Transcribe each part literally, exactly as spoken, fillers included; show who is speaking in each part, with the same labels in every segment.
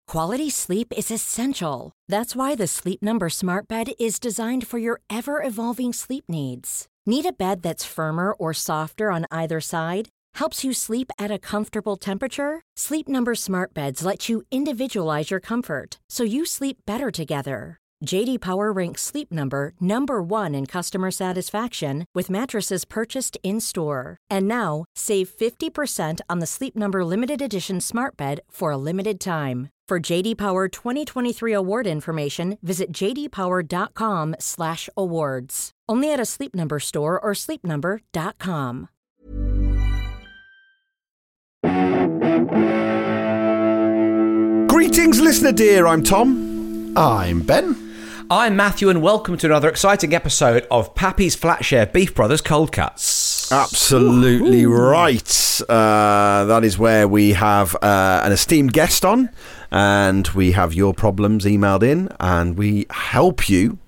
Speaker 1: Quality sleep is essential. That's why the Sleep Number Smart Bed is designed for your ever-evolving sleep needs. Need a bed that's firmer or softer on either side? Helps you sleep at a comfortable temperature? Sleep Number Smart Beds let you individualize your comfort, so you sleep better together. J D Power ranks Sleep Number number one in customer satisfaction with mattresses purchased in-store. And now, save fifty percent on the Sleep Number Limited Edition Smart Bed for a limited time. For J D Power twenty twenty-three award information, visit j d power dot com slash awards. Only at a Sleep Number store or sleep number dot com.
Speaker 2: Greetings, listener dear. I'm Tom.
Speaker 3: I'm Ben.
Speaker 4: I'm Matthew, and welcome to another exciting episode of Pappy's Flatshare Beef Brothers Cold Cuts.
Speaker 2: Absolutely Ooh. right. Uh, that is where we have uh, an esteemed guest on, and we have your problems emailed in, and we help you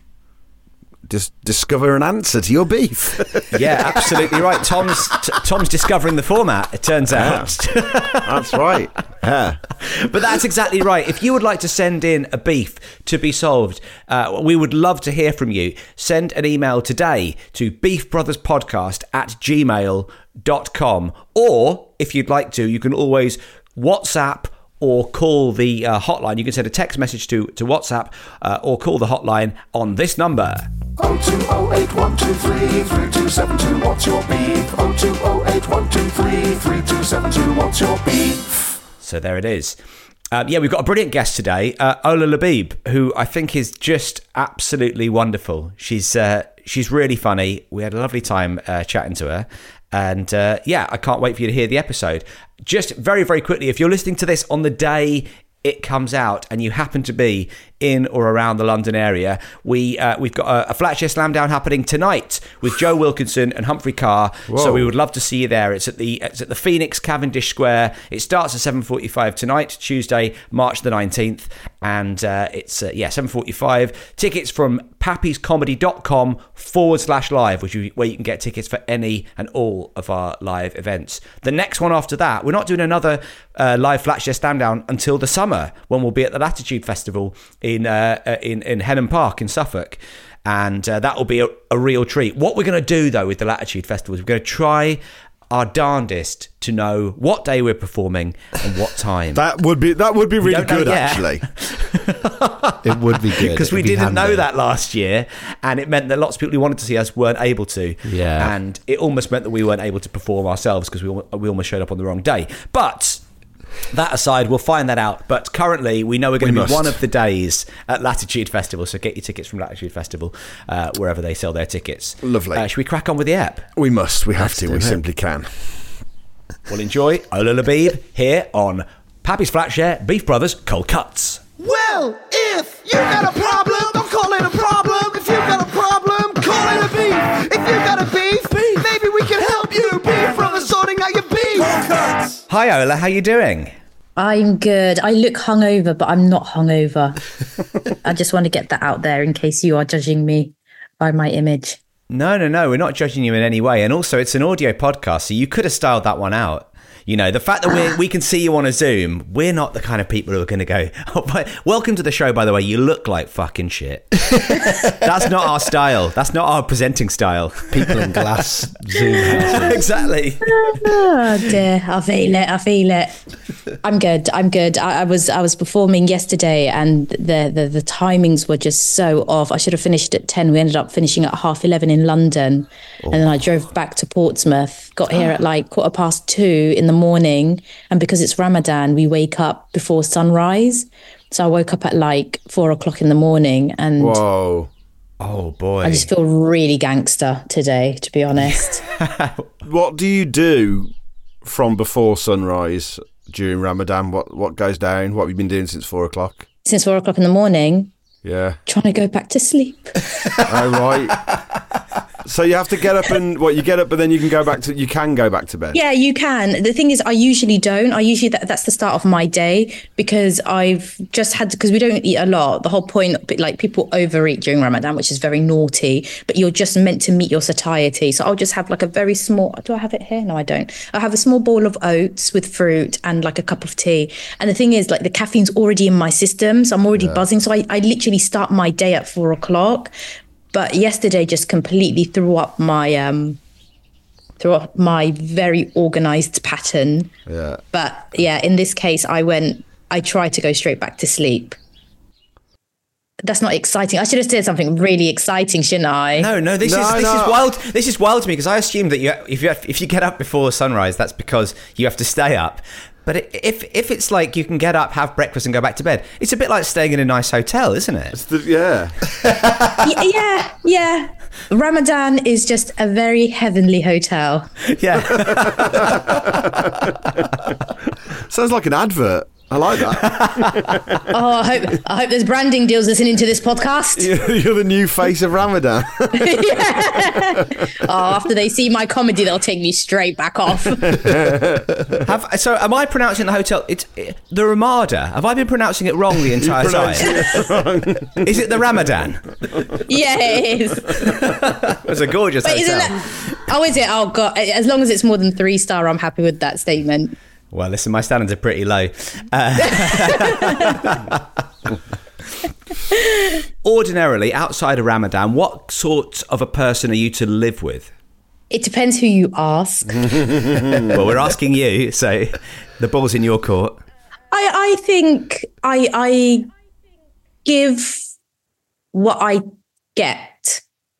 Speaker 2: dis- discover an answer to your beef.
Speaker 4: Yeah, absolutely right. Tom's t- Tom's discovering the format, it turns out.
Speaker 2: Yeah. That's right. Yeah.
Speaker 4: But that's exactly right. If you would like to send in a beef to be solved, uh, we would love to hear from you. Send an email today to beefbrotherspodcast at gmail dot com. Or, if you'd like to, you can always WhatsApp or call the uh, hotline. You can send a text message to, to WhatsApp uh, or call the hotline on this number.
Speaker 5: oh two oh eight one two three three two seven two, what's your beef? oh two oh eight one two three three two seven two, what's your beef?
Speaker 4: So there it is. Um, yeah, we've got a brilliant guest today, uh, Ola Labib, who I think is just absolutely wonderful. She's uh, she's really funny. We had a lovely time uh, chatting to her. And uh, yeah, I can't wait for you to hear the episode. Just very, very quickly, if you're listening to this on the day it comes out and you happen to be in or around the London area, we, uh, we've got a, a Flatshare Slam Down happening tonight with Joe Wilkinson and Humphrey Carr. Whoa. So we would love to see you there. It's at the it's at the Phoenix Cavendish Square. It starts at seven forty-five tonight, Tuesday, March the nineteenth. And uh, it's, uh, yeah, seven forty-five. Tickets from pappyscomedy.com forward slash live, which you, where you can get tickets for any and all of our live events. The next one after that, we're not doing another uh, live Flatshare Slam Down until the summer, when we'll be at the Latitude Festival in uh, in, in Henham Park in Suffolk. And uh, that will be a, a real treat. What we're going to do, though, with the Latitude Festival is we're going to try our darndest to know what day we're performing and what time.
Speaker 2: That would be that would be really good, actually.
Speaker 3: It would be good.
Speaker 4: Because we
Speaker 3: be
Speaker 4: didn't
Speaker 3: handy.
Speaker 4: know that last year, and it meant that lots of people who wanted to see us weren't able to.
Speaker 3: Yeah.
Speaker 4: And it almost meant that we weren't able to perform ourselves because we, we almost showed up on the wrong day. But that aside, we'll find that out. But currently, we know we're going we to be must. one of the days at Latitude Festival. So get your tickets from Latitude Festival, uh, wherever they sell their tickets.
Speaker 2: Lovely.
Speaker 4: Uh, should we crack on with the app?
Speaker 2: We must. We have
Speaker 4: Let's
Speaker 2: to. We it. simply can.
Speaker 4: We'll enjoy Ola Labib here on Pappy's Flatshare Beef Brothers Cold Cuts.
Speaker 5: Well, if you got a problem, don't call it a problem. If you got a problem, call it a beef. If you got a beef, beef. maybe we can help you. Beef Brothers sorting out your beef. Cold Cuts.
Speaker 4: Hi Ola, how you doing?
Speaker 6: I'm good. I look hungover, but I'm not hungover. I just want to get that out there in case you are judging me by my image.
Speaker 4: No, no, no. We're not judging you in any way. And also, it's an audio podcast, so you could have styled that one out. You know, the fact that we we can see you on a Zoom, we're not the kind of people who are going to go, oh, but welcome to the show, by the way, you look like fucking shit. That's not our style. That's not our presenting style.
Speaker 3: People in glass Zoom houses.
Speaker 4: Exactly.
Speaker 6: Oh dear, I feel it, I feel it. I'm good, I'm good. I, I was I was performing yesterday and the, the, the timings were just so off. I should have finished at ten. We ended up finishing at half eleven in London. Oh. And then I drove back to Portsmouth, got here at like quarter past two in the morning, and because it's Ramadan we wake up before sunrise, so I woke up at like four o'clock in the morning and
Speaker 2: whoa
Speaker 4: oh boy
Speaker 6: I just feel really gangster today, to be honest.
Speaker 2: What do you do from before sunrise during Ramadan? What what goes down? What have you been doing since four o'clock?
Speaker 6: Since four o'clock in the morning?
Speaker 2: Yeah.
Speaker 6: Trying to go back to sleep.
Speaker 2: Oh, right. So you have to get up and what you get up, but then you can go back to you can go back to bed.
Speaker 6: Yeah, you can. The thing is, I usually don't. I usually that, that's the start of my day because I've just had because we don't eat a lot. The whole point, like people overeat during Ramadan, which is very naughty. But you're just meant to meet your satiety. So I'll just have like a very small. Do I have it here? No, I don't. I have a small bowl of oats with fruit and like a cup of tea. And the thing is, like the caffeine's already in my system, so I'm already yeah. buzzing. So I, I literally start my day at four o'clock. But yesterday just completely threw up my um, threw up my very organised pattern.
Speaker 2: Yeah.
Speaker 6: But yeah, in this case, I went. I tried to go straight back to sleep. That's not exciting. I should have said something really exciting, shouldn't I?
Speaker 4: No, no. This
Speaker 2: No,
Speaker 4: is this
Speaker 2: no.
Speaker 4: is wild. This is wild to me because I assume that you if you if you get up before sunrise, that's because you have to stay up. But if if it's like you can get up, have breakfast, and go back to bed, it's a bit like staying in a nice hotel, isn't it?
Speaker 2: It's the, yeah.
Speaker 6: Y- yeah, yeah. Ramadan is just a very heavenly hotel.
Speaker 4: Yeah.
Speaker 2: Sounds like an advert. I like that.
Speaker 6: Oh, I hope I hope there's branding deals listening to this podcast.
Speaker 2: You're the new face of Ramadan.
Speaker 6: Yeah. Oh, after they see my comedy, they'll take me straight back off.
Speaker 4: Have, so, am I pronouncing the hotel? It's it, the Ramada. Have I been pronouncing it wrong the entire time? It is it the Ramadan?
Speaker 6: Yeah, it is.
Speaker 4: It's a gorgeous
Speaker 6: But
Speaker 4: hotel.
Speaker 6: isn't it? Oh, is it? Oh, God. As long as it's more than three star, I'm happy with that statement.
Speaker 4: Well, listen, my standards are pretty low. Uh, ordinarily, outside of Ramadan, what sort of a person are you to live with?
Speaker 6: It depends who you ask.
Speaker 4: Well, we're asking you, so the ball's in your court.
Speaker 6: I, I think I, I give what I get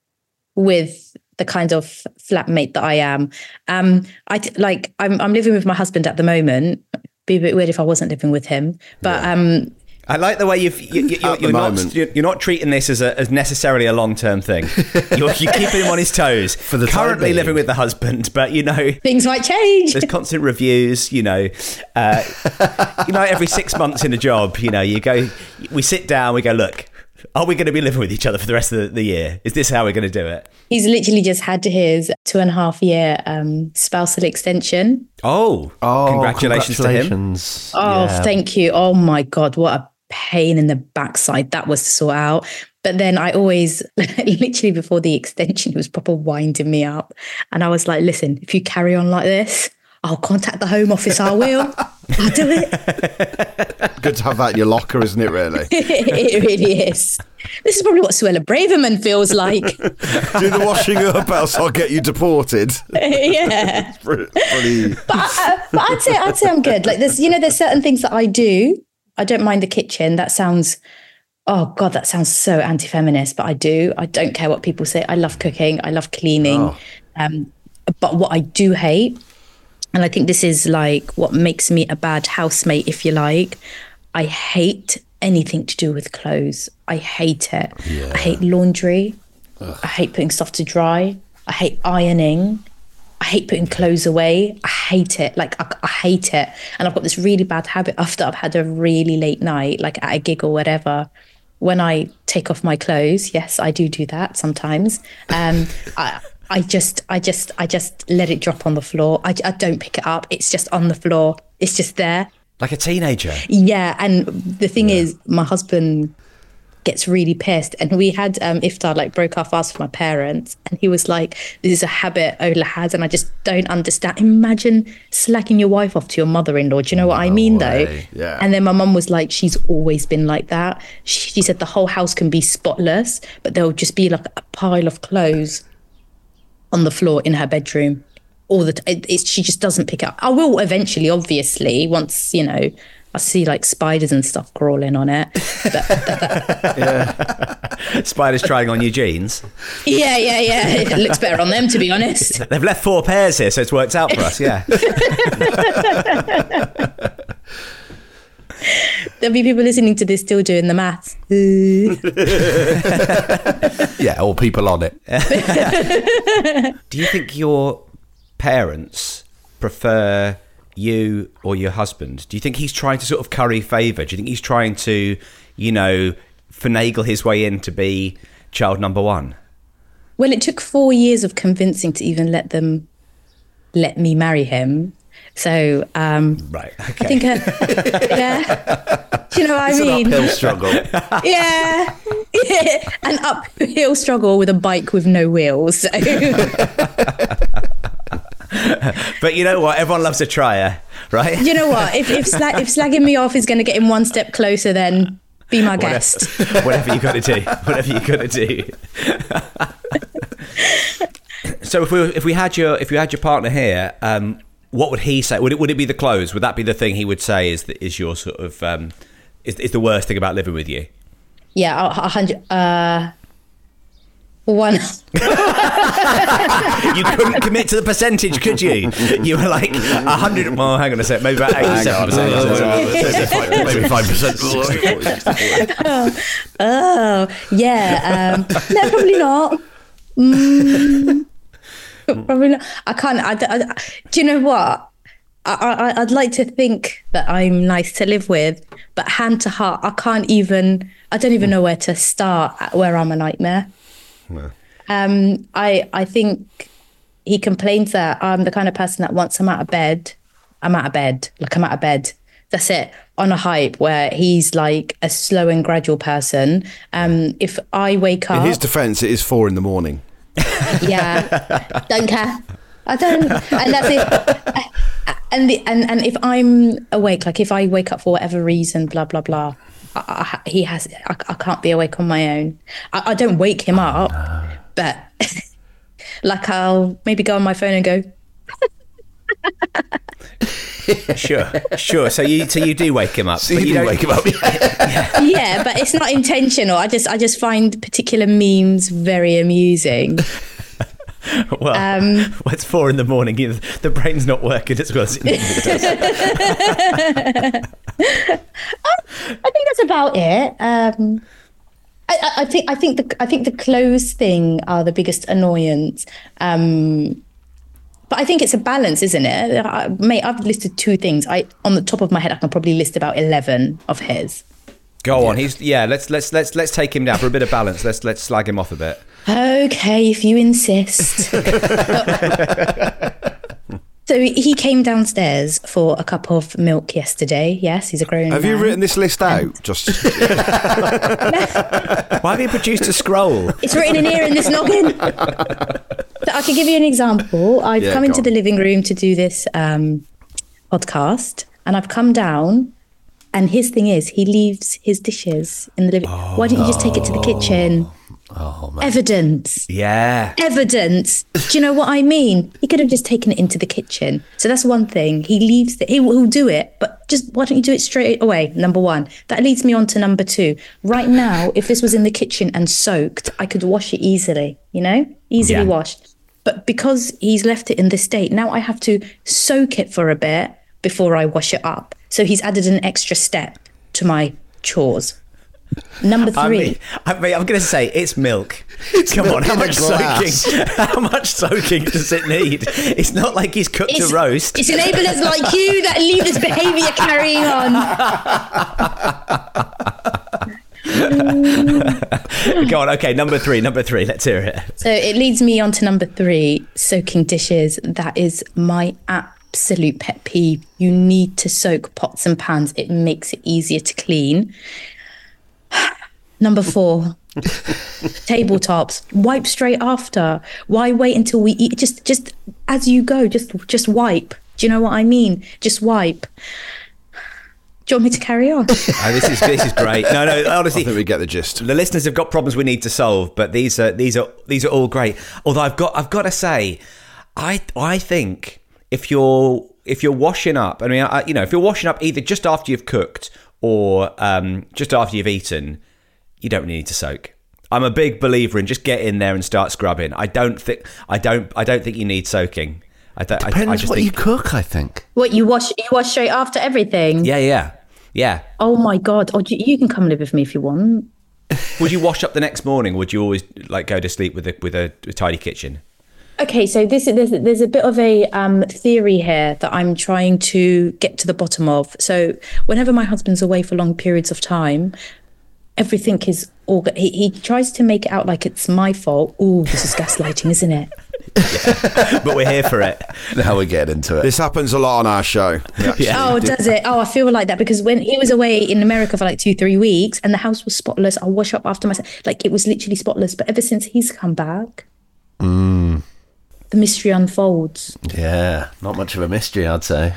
Speaker 6: with the kind of flatmate that I am. Um, I like I'm I'm living with my husband at the moment. Be a bit weird if I wasn't living with him, but
Speaker 2: Yeah.
Speaker 6: um,
Speaker 4: I like the way you've, you, you, you're,
Speaker 2: At the
Speaker 4: you're, not,
Speaker 2: moment.
Speaker 4: you're, you're not treating this as, a, as necessarily a long-term thing. You're, you're keeping him on his toes.
Speaker 3: For the time
Speaker 4: Currently
Speaker 3: being.
Speaker 4: living with the husband, but, you know,
Speaker 6: things might change.
Speaker 4: there's constant reviews, you know. Uh, you know, every six months in a job, you know, you go, we sit down, we go, look, are we going to be living with each other for the rest of the, the year? Is this how we're going to do it?
Speaker 6: He's literally just had his two and a half year um, spousal extension.
Speaker 4: Oh,
Speaker 3: Oh,
Speaker 4: congratulations, to him.
Speaker 3: congratulations.
Speaker 6: Oh,
Speaker 3: Yeah.
Speaker 6: thank you. Oh my God, what a pain in the backside that was to sort out. But then I always, literally before the extension, he was proper winding me up. And I was like, listen, if you carry on like this, I'll contact the Home Office, I will. I'll do it.
Speaker 2: Good to have that in your locker, isn't it, really?
Speaker 6: It really is. This is probably what Suella Braverman feels like.
Speaker 2: Do the washing up, else I'll get you deported.
Speaker 6: Yeah.
Speaker 2: Pretty, pretty-
Speaker 6: But, I, but I'd say I'd say I'm good. Like there's, you know, there's certain things that I do. I don't mind the kitchen. That sounds, oh God, that sounds so anti-feminist, but I do. I don't care what people say. I love cooking. I love cleaning.
Speaker 2: Oh.
Speaker 6: Um, but what I do hate, and I think this is like what makes me a bad housemate, if you like, I hate anything to do with clothes. I hate it. I hate laundry. I hate putting stuff to dry. I hate ironing. I hate putting clothes away. I hate it. Like, I, I hate it. And I've got this really bad habit after I've had a really late night, like at a gig or whatever. When I take off my clothes, yes, I do do that sometimes. Um, I, I just, I just, I just let it drop on the floor. I, I don't pick it up. It's just on the floor. It's just there.
Speaker 4: Like a teenager.
Speaker 6: Yeah. And the thing is, my husband gets really pissed. And we had um, iftar, like broke our fast with my parents. And he was like, this is a habit Ola has. And I just don't understand. Imagine slacking your wife off to your mother-in-law. Do you know what I mean, though?
Speaker 2: way. Yeah.
Speaker 6: And then my mum was like, she's always been like that. She, she said the whole house can be spotless, but there'll just be like a pile of clothes on the floor in her bedroom all the time. It, it's, she just doesn't pick it up. I will eventually, obviously, once, you know, I see like spiders and stuff crawling on it. But that, that,
Speaker 4: Spiders trying on your jeans.
Speaker 6: yeah, yeah, yeah. It looks better on them, to be honest.
Speaker 4: They've left four pairs here, so it's worked out for us, yeah.
Speaker 6: There'll be people listening to this still doing the maths.
Speaker 3: Yeah, or people on it.
Speaker 4: Do you think your parents prefer you or your husband? Do you think he's trying to sort of curry favour? Do you think he's trying to, you know, finagle his way in to be child number one?
Speaker 6: Well, it took four years of convincing to even let them let me marry him. So, um,
Speaker 4: Right. Okay.
Speaker 6: I think, uh, yeah. Do you know what
Speaker 3: It's
Speaker 6: I mean?
Speaker 3: an uphill struggle.
Speaker 6: Yeah. yeah. An uphill struggle with a bike with no wheels. So.
Speaker 4: But you know what? Everyone loves a trier, right?
Speaker 6: You know what? If if, slag, if slagging me off is going to get him one step closer, then be my guest.
Speaker 4: Whatever, whatever you got to do. Whatever you got to do. So if we if we had your if you had your partner here, um, what would he say? Would it would it be the clothes? Would that be the thing he would say is the, is your sort of um, is is the worst thing about living with you?
Speaker 6: Yeah, a a hundred. Uh, one.
Speaker 4: You couldn't commit to the percentage, could you? You were like a hundred. Well, hang on a sec, maybe about eighty-seven percent.
Speaker 3: Maybe five percent.
Speaker 6: Oh, yeah. Um, no, probably not. Mm, probably not. I can't. I, I, do you know what? I, I, I'd like to think that I'm nice to live with, but hand to heart, I can't even. I don't even know where to start. Where I'm a nightmare.
Speaker 2: No.
Speaker 6: Um, I I think he complains that I'm the kind of person that once I'm out of bed, I'm out of bed. Like I'm out of bed. That's it. On a hype where he's like a slow and gradual person. Um, if I wake up,
Speaker 2: In his defence, it is four in the morning.
Speaker 6: yeah, don't care. I don't, and that's it. And the and and if I'm awake, like if I wake up for whatever reason, blah blah blah. I, I, he has. I, I can't be awake on my own. I, I don't wake him up, but like I'll maybe go on my phone and go.
Speaker 4: Sure, sure. So you so you do wake him up.
Speaker 3: So
Speaker 4: but
Speaker 3: you
Speaker 4: you
Speaker 3: do
Speaker 4: don't
Speaker 3: wake him up. Yeah.
Speaker 6: Yeah, but it's not intentional. I just I just find particular memes very amusing.
Speaker 4: Well,
Speaker 6: Um,
Speaker 4: well, it's four in the morning. You, the brain's not working as well as it normally does.
Speaker 6: I think that's about it. Um, I, I, I think I think the I think the clothes thing are the biggest annoyance. Um, but I think it's a balance, isn't it? I, mate, I've listed two things. I on the top of my head, I can probably list about eleven of his.
Speaker 4: Go on. He's yeah. Let's let's let's let's take him down for a bit of balance. Let's let's slag him off a bit.
Speaker 6: Okay, if you insist. So he came downstairs for a cup of milk yesterday. Yes, he's a grown
Speaker 2: Have
Speaker 6: man.
Speaker 2: you written this list out? Just
Speaker 4: Why have you produced a scroll?
Speaker 6: It's written in here in this noggin. So I can give you an example. I've
Speaker 2: Yeah,
Speaker 6: come
Speaker 2: go
Speaker 6: into
Speaker 2: on.
Speaker 6: the living room to do this um, podcast, and I've come down, and his thing is he leaves his dishes in the living. Why don't you just take it to the kitchen?
Speaker 3: Oh, man.
Speaker 6: Evidence.
Speaker 4: Yeah.
Speaker 6: Evidence. Do you know what I mean? He could have just taken it into the kitchen. So that's one thing. He leaves it. He will do it, but just why don't you do it straight away? Number one. That leads me on to number two. Right now, if this was in the kitchen and soaked, I could wash it easily. You know, easily
Speaker 4: Yeah.
Speaker 6: washed. But because he's left it in this state, now I have to soak it for a bit before I wash it up. So he's added an extra step to my chores. Number
Speaker 4: I
Speaker 6: three.
Speaker 4: mean, I mean, I'm going to say it's milk. Come on,
Speaker 2: milk
Speaker 4: how
Speaker 2: in a
Speaker 4: much
Speaker 2: glass.
Speaker 4: soaking? How much soaking does it need? It's not like he's cooked
Speaker 6: It's,
Speaker 4: a roast.
Speaker 6: it's enablers like you that leave this behaviour carrying on.
Speaker 4: Go on. Okay, number three. Number three. Let's hear it.
Speaker 6: So it leads me on to number three, soaking dishes. That is my absolute pet peeve. You need to soak pots and pans. It makes it easier to clean. Number four, tabletops. Wipe straight after. Why wait until we eat? Just, just as you go, just, just wipe. Do you know what I mean? Just wipe. Do you want me to carry on?
Speaker 4: Oh, this is this is great. No, no.
Speaker 2: I
Speaker 4: Honestly,
Speaker 2: think we get the gist.
Speaker 4: the listeners have got problems we need to solve, but these are these are these are all great. Although I've got I've got to say, I I think if you're if you're washing up, I mean, I, you know, if you're washing up either just after you've cooked or um, just after you've eaten, you don't need to soak. I'm a big believer in just get in there and start scrubbing. I don't think I don't I don't think you need soaking. I don't. I,
Speaker 3: Depends
Speaker 4: I just
Speaker 3: what
Speaker 4: think,
Speaker 3: you cook, I think.
Speaker 6: What, you wash? You wash straight after everything?
Speaker 4: Yeah, yeah, yeah.
Speaker 6: Oh my God. Oh, you, you can come live with me if you want.
Speaker 4: Would you wash up the next morning? Or would you always like go to sleep with a with a, a tidy kitchen?
Speaker 6: Okay, so this is there's, there's a bit of a um, theory here that I'm trying to get to the bottom of. So whenever my husband's away for long periods of time, everything is orga- he, he tries to make it out like it's my fault. Oh, this is gaslighting, isn't it?
Speaker 4: Yeah. But we're here for it.
Speaker 3: Now we get into it.
Speaker 2: This happens a lot on our show.
Speaker 4: Yeah.
Speaker 6: Oh, does it? Oh, I feel like that because when he was away in America for like two, three weeks and the house was spotless, I'll wash up after myself. Like it was literally spotless. But ever since he's come back,
Speaker 3: Mm.
Speaker 6: the mystery unfolds.
Speaker 3: Yeah, not much of a mystery, I'd say.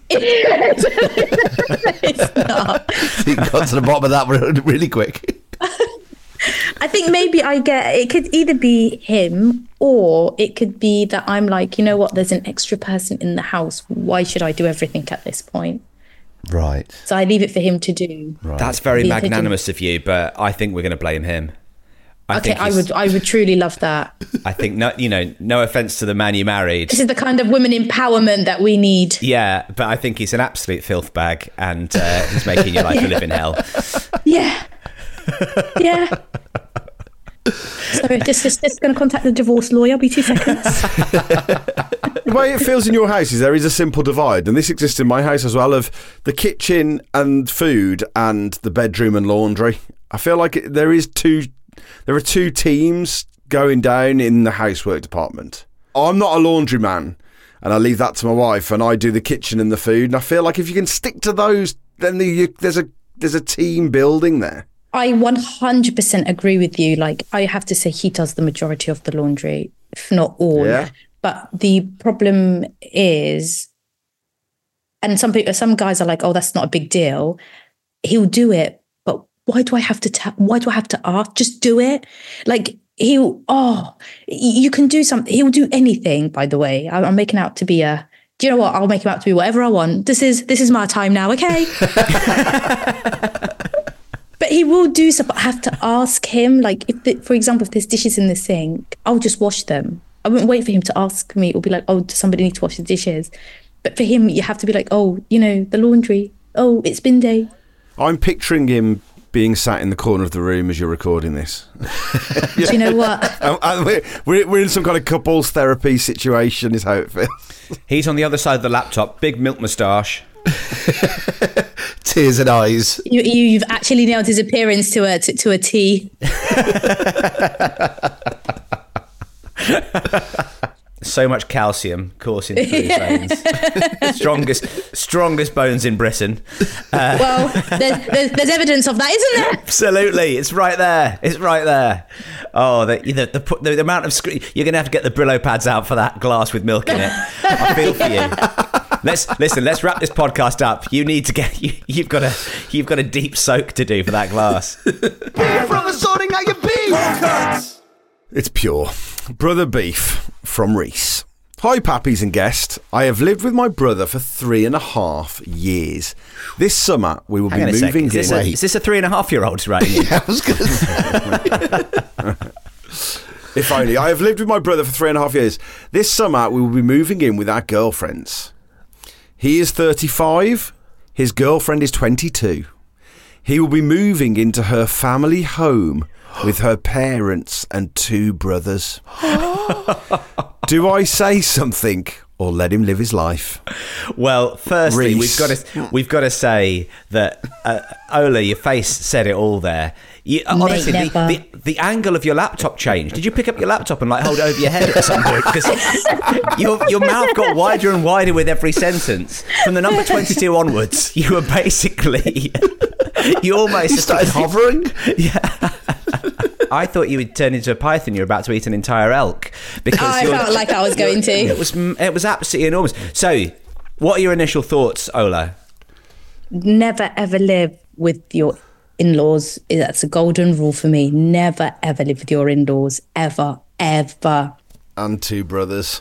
Speaker 6: It's not.
Speaker 3: You got to the bottom of that really quick.
Speaker 6: I think maybe I get, it could either be him or it could be that I'm like, you know what, there's an extra person in the house. Why should I do everything at this point?
Speaker 3: Right.
Speaker 6: So I leave it for him to do.
Speaker 3: Right.
Speaker 4: That's very
Speaker 6: The
Speaker 4: magnanimous of you, but I think we're going to blame him. I
Speaker 6: Okay,
Speaker 4: think
Speaker 6: I
Speaker 4: he's-
Speaker 6: would I would truly love that.
Speaker 4: I think, no, you know, no offense to the man you married.
Speaker 6: This is the kind of women empowerment that we need.
Speaker 4: Yeah, but I think he's an absolute filth bag and uh, he's making your life a living hell.
Speaker 6: Yeah. Yeah. Sorry, just, just, just going to contact the divorce lawyer. I'll be two seconds.
Speaker 2: The way it feels in your house is there is a simple divide, and this exists in my house as well, of the kitchen and food and the bedroom and laundry. I feel like it, there is two, there are two teams going down in the housework department. I'm not a laundry man, and I leave that to my wife, and I do the kitchen and the food. And I feel like if you can stick to those, then the, you, there's a there's a team building there.
Speaker 6: I one hundred percent agree with you. Like, I have to say he does the majority of the laundry, if not all.
Speaker 2: Yeah.
Speaker 6: But the problem is, and some people, some guys are like, oh, that's not a big deal. He'll do it. But why do I have to, ta- why do I have to ask? Just do it. Like, he'll, oh, you can do something. He'll do anything, by the way. I'm, I'm making out to be a, do you know what? I'll make him out to be whatever I want. This is, this is my time now. Okay. But he will do stuff. But I have to ask him, like, if the, for example, if there's dishes in the sink, I'll just wash them. I wouldn't wait for him to ask me or be like, oh, does somebody need to wash the dishes? But for him, you have to be like, oh, you know, the laundry. Oh, it's bin day.
Speaker 2: I'm picturing him being sat in the corner of the room as you're recording this.
Speaker 6: Do you know what?
Speaker 2: Um, and we're, we're, we're in some kind of couples therapy situation, is how it feels.
Speaker 4: He's on the other side of the laptop, big milk moustache.
Speaker 3: Tears and eyes.
Speaker 6: You, you, you've actually nailed his appearance to a to, to a T.
Speaker 4: So much calcium coursing through his veins. strongest, strongest bones in Britain. Uh,
Speaker 6: Well, there's, there's, there's evidence of that, isn't there?
Speaker 4: absolutely, it's right there. It's right there. Oh, the the the, the, the amount of screen. You're going to have to get the Brillo pads out for that glass with milk in it. I feel for you. Let's listen. Let's wrap this podcast up. You need to get. You, you've got a. You've got a deep soak to do for that glass.
Speaker 5: Beef from the sorting out your beef.
Speaker 2: It's pure. Brother Beef from Reese. Hi, Pappies and guest. I have lived with my brother for three and a half years. This summer, we will
Speaker 4: Hang on
Speaker 2: be
Speaker 4: a sec.
Speaker 2: moving
Speaker 4: Is this,
Speaker 2: in.
Speaker 4: a, is this a three and a half year old writing in?
Speaker 3: I was going to say.
Speaker 2: If only. I have lived with my brother for three and a half years. This summer, we will be moving in with our girlfriends. He is thirty-five. His girlfriend is twenty-two. He will be moving into her family home with her parents and two brothers. Do I say something or let him live his life?
Speaker 4: Well, firstly,
Speaker 2: Reese.
Speaker 4: we've got to we've got to say that uh, Ola, your face said it all there. You, uh,
Speaker 6: Mate,
Speaker 4: honestly, the,
Speaker 6: never.
Speaker 4: the the angle of your laptop changed. Did you pick up your laptop and like hold it over your head at some point? Because your your mouth got wider and wider with every sentence. From the number twenty-two onwards, you were basically you almost
Speaker 3: You started hovering?
Speaker 4: Yeah. I thought you would turn into a python. You're about to eat an entire elk because
Speaker 6: I
Speaker 4: you're-
Speaker 6: felt like I was going to.
Speaker 4: It was it was absolutely enormous. So, what are your initial thoughts, Ola?
Speaker 6: Never ever live with your in-laws. That's a golden rule for me. Never ever live with your in-laws. Ever, ever.
Speaker 2: And two brothers.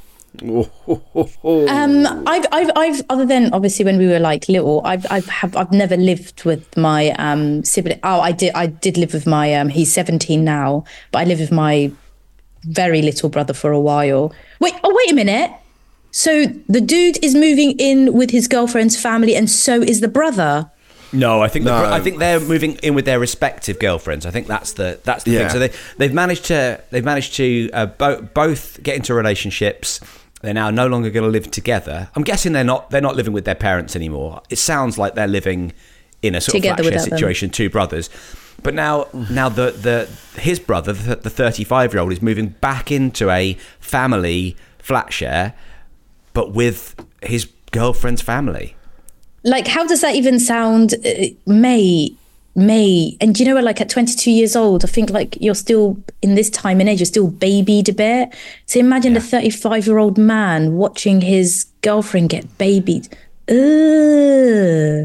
Speaker 6: Um, I've, I've, I've, other than obviously when we were like little, I've, I've, have, I've never lived with my um sibling. Oh, I did, I did live with my um. He's seventeen now, but I lived with my very little brother for a while. Wait, oh wait a minute. So the dude is moving in with his girlfriend's family, and so is the brother.
Speaker 4: No, I think the,
Speaker 2: No.
Speaker 4: I think they're moving in with their respective girlfriends. I think that's the that's the
Speaker 2: Yeah.
Speaker 4: thing. So they they've managed to they've managed to uh, bo- both get into relationships. They're now no longer going to live together. I'm guessing they're not they're not living with their parents anymore. It sounds like they're living in a sort
Speaker 6: Together
Speaker 4: of flat share
Speaker 6: without them.
Speaker 4: situation, two brothers. But now, now the the his brother, the the thirty-five-year-old, is moving back into a family flat share, but with his girlfriend's family.
Speaker 6: Like, how does that even sound? Uh, May, May, and do you know what? Like at twenty-two years old, I think like you're still in this time and age, you're still babied a bit. So imagine a thirty-five-year-old man watching his girlfriend get babied. Ugh.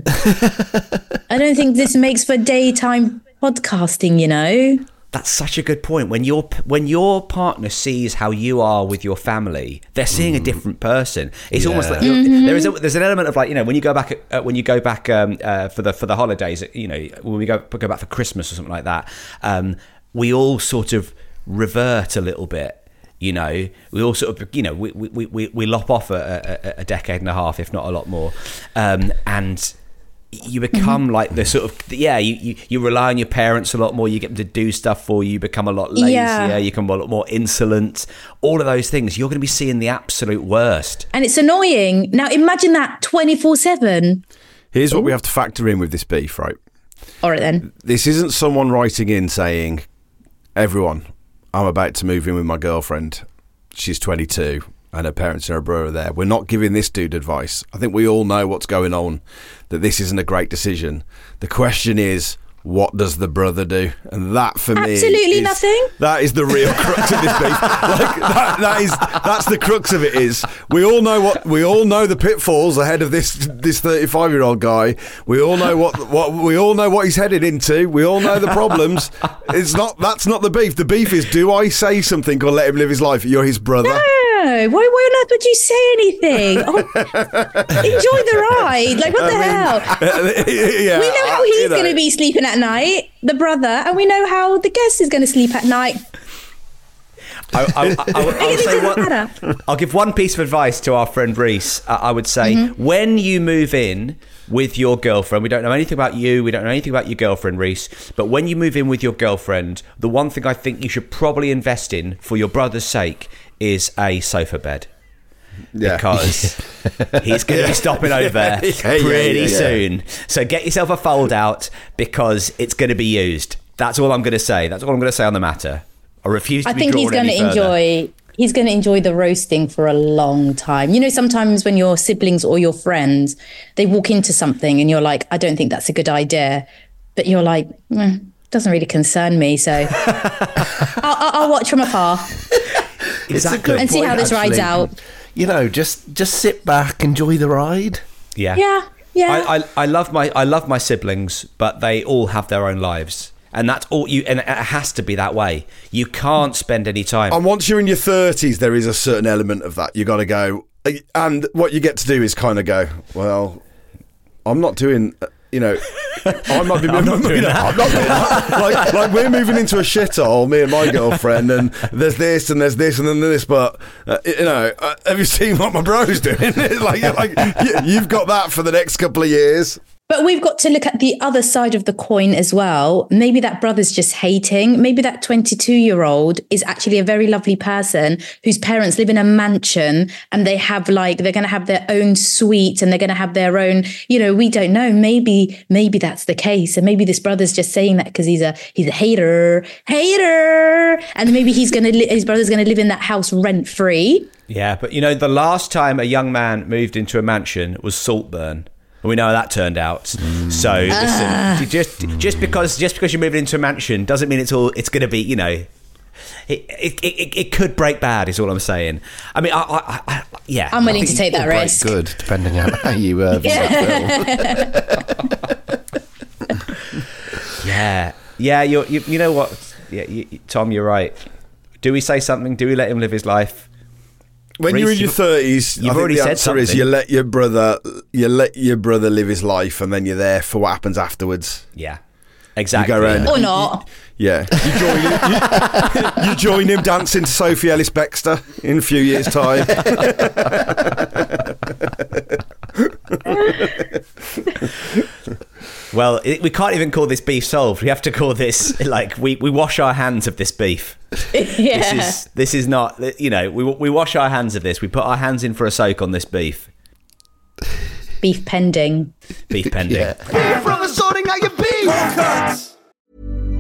Speaker 6: I don't think this makes for daytime podcasting, you know.
Speaker 4: That's such a good point. When your when your partner sees how you are with your family, they're seeing mm. a different person. It's yeah. almost like mm-hmm. there is a, there's an element of like, you know, when you go back uh, when you go back um, uh, for the for the holidays, you know, when we go go back for Christmas or something like that, um, we all sort of revert a little bit. You know, we all sort of, you know, we we we, we lop off a, a, a decade and a half, if not a lot more, um, and. You become mm-hmm. like the sort of yeah you, you you rely on your parents a lot more, you get them to do stuff for you, you become a lot lazier, yeah. you become a lot more insolent, all of those things. You're going to be seeing the absolute worst, and it's annoying. Now imagine that twenty-four seven.
Speaker 2: Here's what we have to factor in with this beef, right?
Speaker 6: All right then,
Speaker 2: this isn't someone writing in saying, everyone, I'm about to move in with my girlfriend, she's twenty-two and her parents and her brother are there. We're not giving this dude advice. I think we all know what's going on, that this isn't a great decision. The question is, what does the brother do? And that for me
Speaker 6: absolutely
Speaker 2: is,
Speaker 6: nothing.
Speaker 2: That is the real crux of this beef. Like that, that is that's the crux of it. Is we all know what we all know the pitfalls ahead of this this thirty-five year old guy. We all know what what we all know what he's headed into. We all know the problems. It's not that's not the beef. The beef is, do I say something or let him live his life? You're his brother.
Speaker 6: No, why, why on earth would you say anything? Oh, enjoy the ride. Like, what the I hell? Mean, yeah, we know how he's you know. going to be sleeping at night, the brother, and we know how the guest is going to sleep at night.
Speaker 4: I, I, I, I, I'll, say one, I'll give one piece of advice to our friend Reese. Uh, I would say, mm-hmm. when you move in with your girlfriend, we don't know anything about you, we don't know anything about your girlfriend, Reese, but when you move in with your girlfriend, the one thing I think you should probably invest in for your brother's sake is a sofa bed. Yeah. Because he's going to be stopping over yeah, pretty yeah, yeah, yeah. soon. So get yourself a fold out, because it's going to be used. That's all I'm going to say. That's all I'm going to say on the matter. I refuse to
Speaker 6: I
Speaker 4: be
Speaker 6: think
Speaker 4: drawn
Speaker 6: he's going to
Speaker 4: any
Speaker 6: enjoy he's going to enjoy the roasting for a long time. You know, sometimes when your siblings or your friends, they walk into something and you're like, I don't think that's a good idea. But you're like, eh, doesn't really concern me. So I'll, I'll, I'll watch from afar.
Speaker 4: Exactly.
Speaker 6: And see how this
Speaker 3: actually.
Speaker 6: rides out.
Speaker 3: You know, just just sit back, enjoy the ride.
Speaker 4: Yeah.
Speaker 6: Yeah. Yeah.
Speaker 4: I, I, I love my I love my siblings, but they all have their own lives. And that's all you, and it has to be that way. You can't spend any time.
Speaker 2: And once you're in your thirties, there is a certain element of that. You got to go, and what you get to do is kind of go, well, I'm not doing, you know, I might be, I'm not doing that. I'm not doing that. Like, like we're moving into a shithole, me and my girlfriend, and there's this and there's this and then this, but uh, you know, uh, have you seen what my bro's doing? like, like you, you've got that for the next couple of years.
Speaker 6: But we've got to look at the other side of the coin as well. Maybe that brother's just hating. Maybe that twenty-two-year-old is actually a very lovely person whose parents live in a mansion and they have like, they're going to have their own suite and they're going to have their own, you know, we don't know. Maybe, maybe that's the case. And maybe this brother's just saying that because he's a, he's a hater, hater. And maybe he's going to, li- his brother's going to live in that house rent free.
Speaker 4: Yeah. But you know, the last time a young man moved into a mansion was Saltburn. We know how that turned out. Mm. So listen, uh. just just because just because you're moving into a mansion doesn't mean it's all it's going to be. You know, it it, it it could break bad. Is all I'm saying. I mean, I, I, I yeah,
Speaker 6: I'm willing to take that risk.
Speaker 3: Good, depending on how you uh, view that
Speaker 4: film. yeah, yeah. You're, you you know what? Yeah, you, Tom, you're right. Do we say something? Do we let him live his life?
Speaker 2: When Reece, you're in your thirties,
Speaker 4: you've
Speaker 2: I
Speaker 4: already
Speaker 2: think the
Speaker 4: said
Speaker 2: answer
Speaker 4: something.
Speaker 2: is you let your brother, you let your brother live his life, and then you're there for what happens afterwards.
Speaker 4: Yeah, exactly.
Speaker 2: You go around,
Speaker 6: yeah. Or not.
Speaker 2: Yeah, you join, you, you join him dancing to Sophie Ellis Bextor in a few years' time.
Speaker 4: Well, it, we can't even call this beef solved. We have to call this like we, we wash our hands of this beef.
Speaker 6: Yeah.
Speaker 4: This is this is not, you know, we we wash our hands of this. We put our hands in for a soak on this beef.
Speaker 6: Beef pending.
Speaker 4: Beef pending.
Speaker 3: Yeah.
Speaker 5: Beef from the sorting out your beef.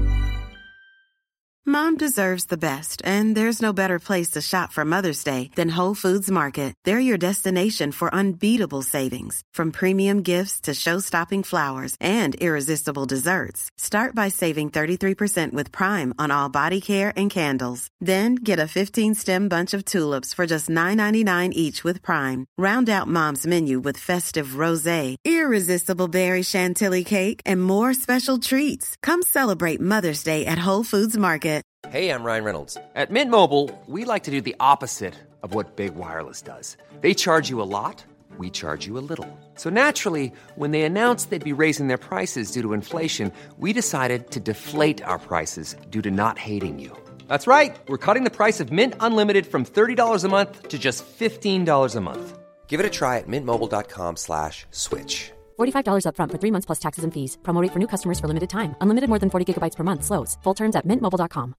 Speaker 7: mom deserves the best, and there's no better place to shop for Mother's Day than Whole Foods Market. They're your destination for unbeatable savings, from premium gifts to show-stopping flowers and irresistible desserts. Start by saving thirty-three percent with Prime on all body care and candles. Then get a fifteen-stem bunch of tulips for just nine ninety-nine each with Prime. Round out Mom's menu with festive rosé, irresistible berry chantilly cake, and more special treats. Come celebrate Mother's Day at Whole Foods Market.
Speaker 8: Hey, I'm Ryan Reynolds. At Mint Mobile, we like to do the opposite of what Big Wireless does. They charge you a lot, we charge you a little. So naturally, when they announced they'd be raising their prices due to inflation, we decided to deflate our prices due to not hating you. That's right. We're cutting the price of Mint Unlimited from thirty dollars a month to just fifteen dollars a month. Give it a try at mintmobile.com slash switch.
Speaker 9: forty-five dollars up front for three months plus taxes and fees. Promo rate for new customers for limited time. Unlimited more than forty gigabytes per month. Slows full terms at mint mobile dot com.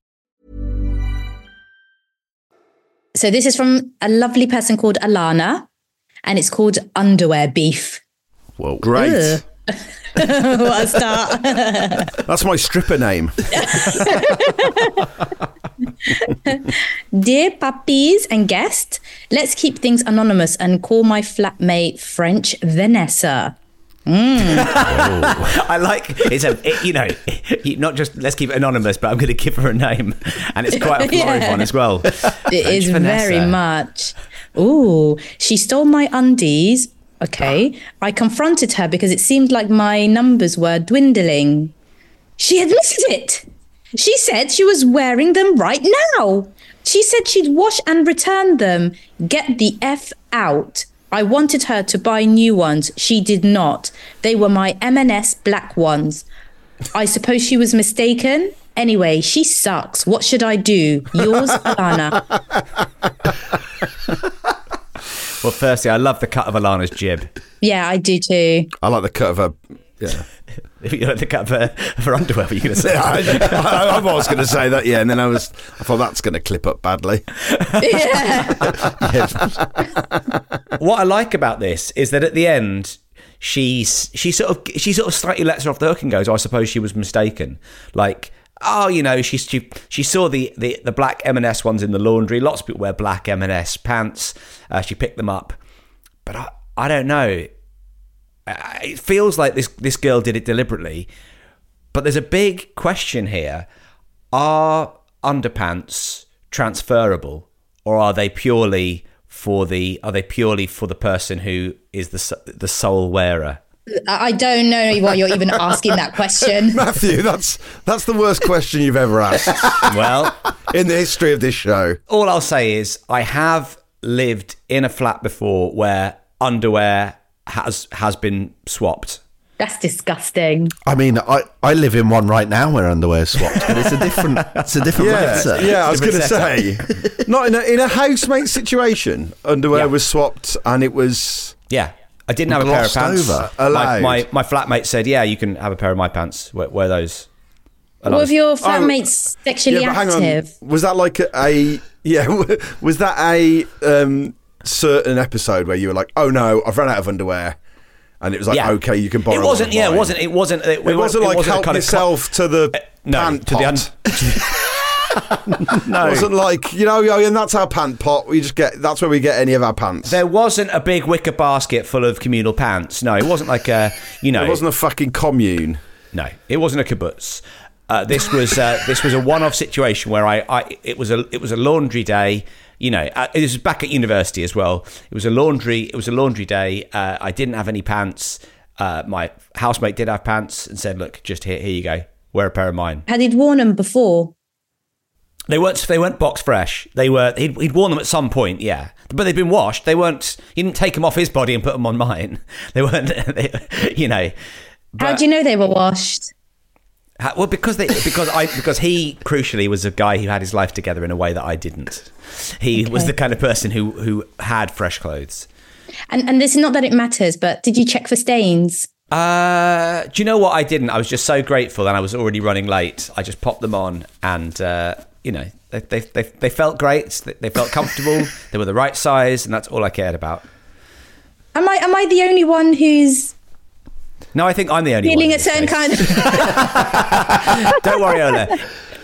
Speaker 6: So this is from a lovely person called Alana, and it's called Underwear Beef.
Speaker 2: Whoa, great.
Speaker 6: What a start.
Speaker 2: That's my stripper name.
Speaker 6: Dear puppies and guest, let's keep things anonymous and call my flatmate French Vanessa. Mm.
Speaker 4: I like it's a it, you know not just let's keep it anonymous, but I'm going to give her a name, and it's quite a florid yeah. one as well.
Speaker 6: It
Speaker 4: French
Speaker 6: is
Speaker 4: Vanessa.
Speaker 6: Very much. Ooh, she stole my undies. Okay, I confronted her because it seemed like my numbers were dwindling. She admitted it. She said she was wearing them right now. She said she'd wash and return them. Get the F out. I wanted her to buy new ones. She did not. They were my M and S black ones. I suppose she was mistaken. Anyway, she sucks. What should I do? Yours, Alana.
Speaker 4: Well, firstly, I love the cut of Alana's jib.
Speaker 6: Yeah, I do too.
Speaker 2: I like the cut of her. Yeah.
Speaker 4: You like the cut of her, of her underwear, were you going to say?
Speaker 2: Yeah, I, I, I was going to say that, yeah, and then I was, I thought that's going to clip up badly.
Speaker 6: Yeah.
Speaker 4: What I like about this is that at the end, she's she sort of she sort of slightly lets her off the hook and goes, oh, I suppose she was mistaken. Like, oh, you know, she she, she saw the, the, the black M and S ones in the laundry. Lots of people wear black M and S pants. Uh, she picked them up, but I I don't know. It feels like this this girl did it deliberately, but there's a big question here: are underpants transferable, or are they purely for the are they purely for the person who is the the sole wearer?
Speaker 6: I don't know why you're even asking that question,
Speaker 2: Matthew. That's that's the worst question you've ever asked.
Speaker 4: Well,
Speaker 2: in the history of this show,
Speaker 4: all I'll say is I have lived in a flat before where underwear has has been swapped.
Speaker 6: That's disgusting.
Speaker 3: I mean, I, I live in one right now where underwear's swapped, but it's a different it's a different
Speaker 2: yeah,
Speaker 3: mindset.
Speaker 2: yeah. I was going to
Speaker 4: Different
Speaker 2: say, not in a in a housemate situation. Underwear
Speaker 4: Yeah.
Speaker 2: was swapped, and it was
Speaker 4: Yeah, I didn't have a pair of
Speaker 3: Glossed
Speaker 4: pants.
Speaker 3: over.
Speaker 4: My,
Speaker 2: Allowed.
Speaker 4: my my flatmate said, "Yeah, you can have a pair of my pants. Wear, wear those." And I
Speaker 6: What
Speaker 4: was-
Speaker 6: if your flatmate's sexually
Speaker 2: yeah, but hang
Speaker 6: active?
Speaker 2: on. Was that like a, a yeah? Was that a um, certain episode where you were like, oh no, I've run out of underwear? And it was like,
Speaker 4: Yeah.
Speaker 2: okay, you can borrow.
Speaker 4: It wasn't. Yeah, it
Speaker 2: online.
Speaker 4: wasn't. It wasn't. It,
Speaker 2: It wasn't like help
Speaker 4: a kind of
Speaker 2: yourself to the
Speaker 4: Uh, no,
Speaker 2: pant
Speaker 4: to the
Speaker 2: pot.
Speaker 4: un- No.
Speaker 2: It wasn't like, you know, oh, and that's our pant pot. We just get that's where we get any of our pants.
Speaker 4: There wasn't a big wicker basket full of communal pants. No, it wasn't like a, you know,
Speaker 2: It wasn't a fucking commune.
Speaker 4: no, it wasn't a kibbutz. Uh, this was uh, this was a one-off situation where I, I it was a it was a laundry day. You know, uh, it was back at university as well. It was a laundry. It was a laundry day. Uh, I didn't have any pants. Uh, my housemate did have pants and said, "Look, just here, here you go. Wear a pair of mine."
Speaker 6: Had he worn them before?
Speaker 4: They weren't. They weren't box fresh. They were. He'd, he'd worn them at some point, yeah. But they'd been washed. They weren't. He didn't take them off his body and put them on mine. They weren't. They, you know.
Speaker 6: How do you know they were washed?
Speaker 4: How, well, because they because I because he crucially was a guy who had his life together in a way that I didn't. He
Speaker 6: Okay.
Speaker 4: was the kind of person who who had fresh clothes.
Speaker 6: And and this is not that it matters, but did you check for stains?
Speaker 4: Uh, do you know what I didn't? I was just so grateful, and I was already running late. I just popped them on, and uh, you know, they they they, they felt great. They, they felt comfortable. They were the right size, and that's all I cared about.
Speaker 6: Am I am I the only one who's
Speaker 4: No, I think I'm the only
Speaker 6: feeling
Speaker 4: one.
Speaker 6: a certain kind of?
Speaker 4: Don't worry, Ola.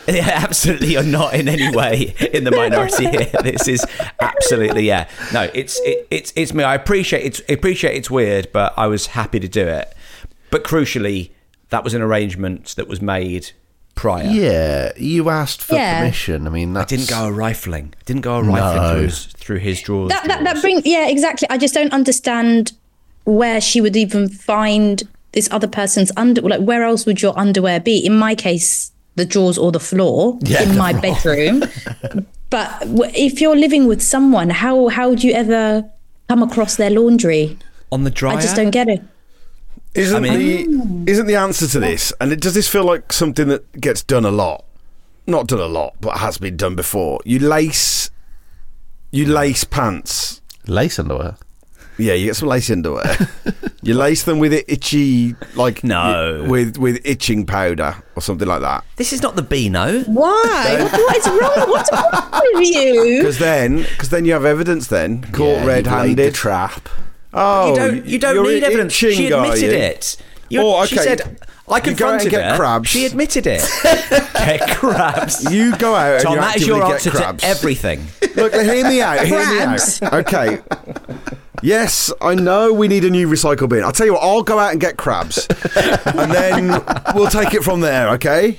Speaker 4: Yeah, absolutely. You're not in any way in the minority here. This is absolutely, yeah. No, it's it, it's it's me. I appreciate it's I appreciate it's weird, but I was happy to do it. But crucially, that was an arrangement that was made prior.
Speaker 3: Yeah, you asked for
Speaker 6: Yeah.
Speaker 3: permission. I mean, that's...
Speaker 4: I didn't go a rifling. Didn't go a rifling
Speaker 3: No.
Speaker 4: through his, through his drawers.
Speaker 6: That, that, that
Speaker 4: drawers.
Speaker 6: brings, yeah, exactly. I just don't understand where she would even find this other person's under. Like, where else would your underwear be? In my case, the drawers or the floor
Speaker 3: Yeah,
Speaker 6: in
Speaker 3: the
Speaker 6: my
Speaker 3: floor.
Speaker 6: bedroom. But w- if you're living with someone, how how do you ever come across their laundry?
Speaker 4: on the dryer.
Speaker 6: I just don't get it.
Speaker 2: Isn't
Speaker 4: I mean-
Speaker 2: the isn't the answer to this? And it, does this feel like something that gets done a lot? Not done a lot, but has been done before. You lace, you lace pants.
Speaker 3: Lace underwear.
Speaker 2: Yeah, you get some lace underwear. You lace them with itchy, like
Speaker 4: No.
Speaker 2: with with itching powder or something like that.
Speaker 4: This is not the Beano.
Speaker 6: Why? what, what is wrong? What's wrong with you?
Speaker 2: Because then, because then you have evidence. Then caught
Speaker 3: Yeah, you've laid the
Speaker 2: red-handed.
Speaker 3: trap.
Speaker 2: Oh,
Speaker 4: You don't. You don't
Speaker 2: you're
Speaker 4: need
Speaker 2: an
Speaker 4: evidence.
Speaker 2: itching
Speaker 4: She
Speaker 2: guy,
Speaker 4: admitted
Speaker 2: you.
Speaker 4: it. You,
Speaker 2: Oh,
Speaker 4: She
Speaker 2: okay.
Speaker 4: said, "I
Speaker 2: You go out and
Speaker 4: confronted
Speaker 2: get
Speaker 4: her."
Speaker 2: crabs.
Speaker 4: She admitted it. Get crabs.
Speaker 2: You go out and
Speaker 4: Tom,
Speaker 2: you
Speaker 4: that is
Speaker 2: actively
Speaker 4: your
Speaker 2: get
Speaker 4: answer
Speaker 2: crabs.
Speaker 4: to everything.
Speaker 2: Look, hear me out. Hear
Speaker 6: Crabs.
Speaker 2: me out. Okay. Yes, I know we need a new recycle bin. I'll tell you what. I'll go out and get crabs, and then we'll take it from there. Okay.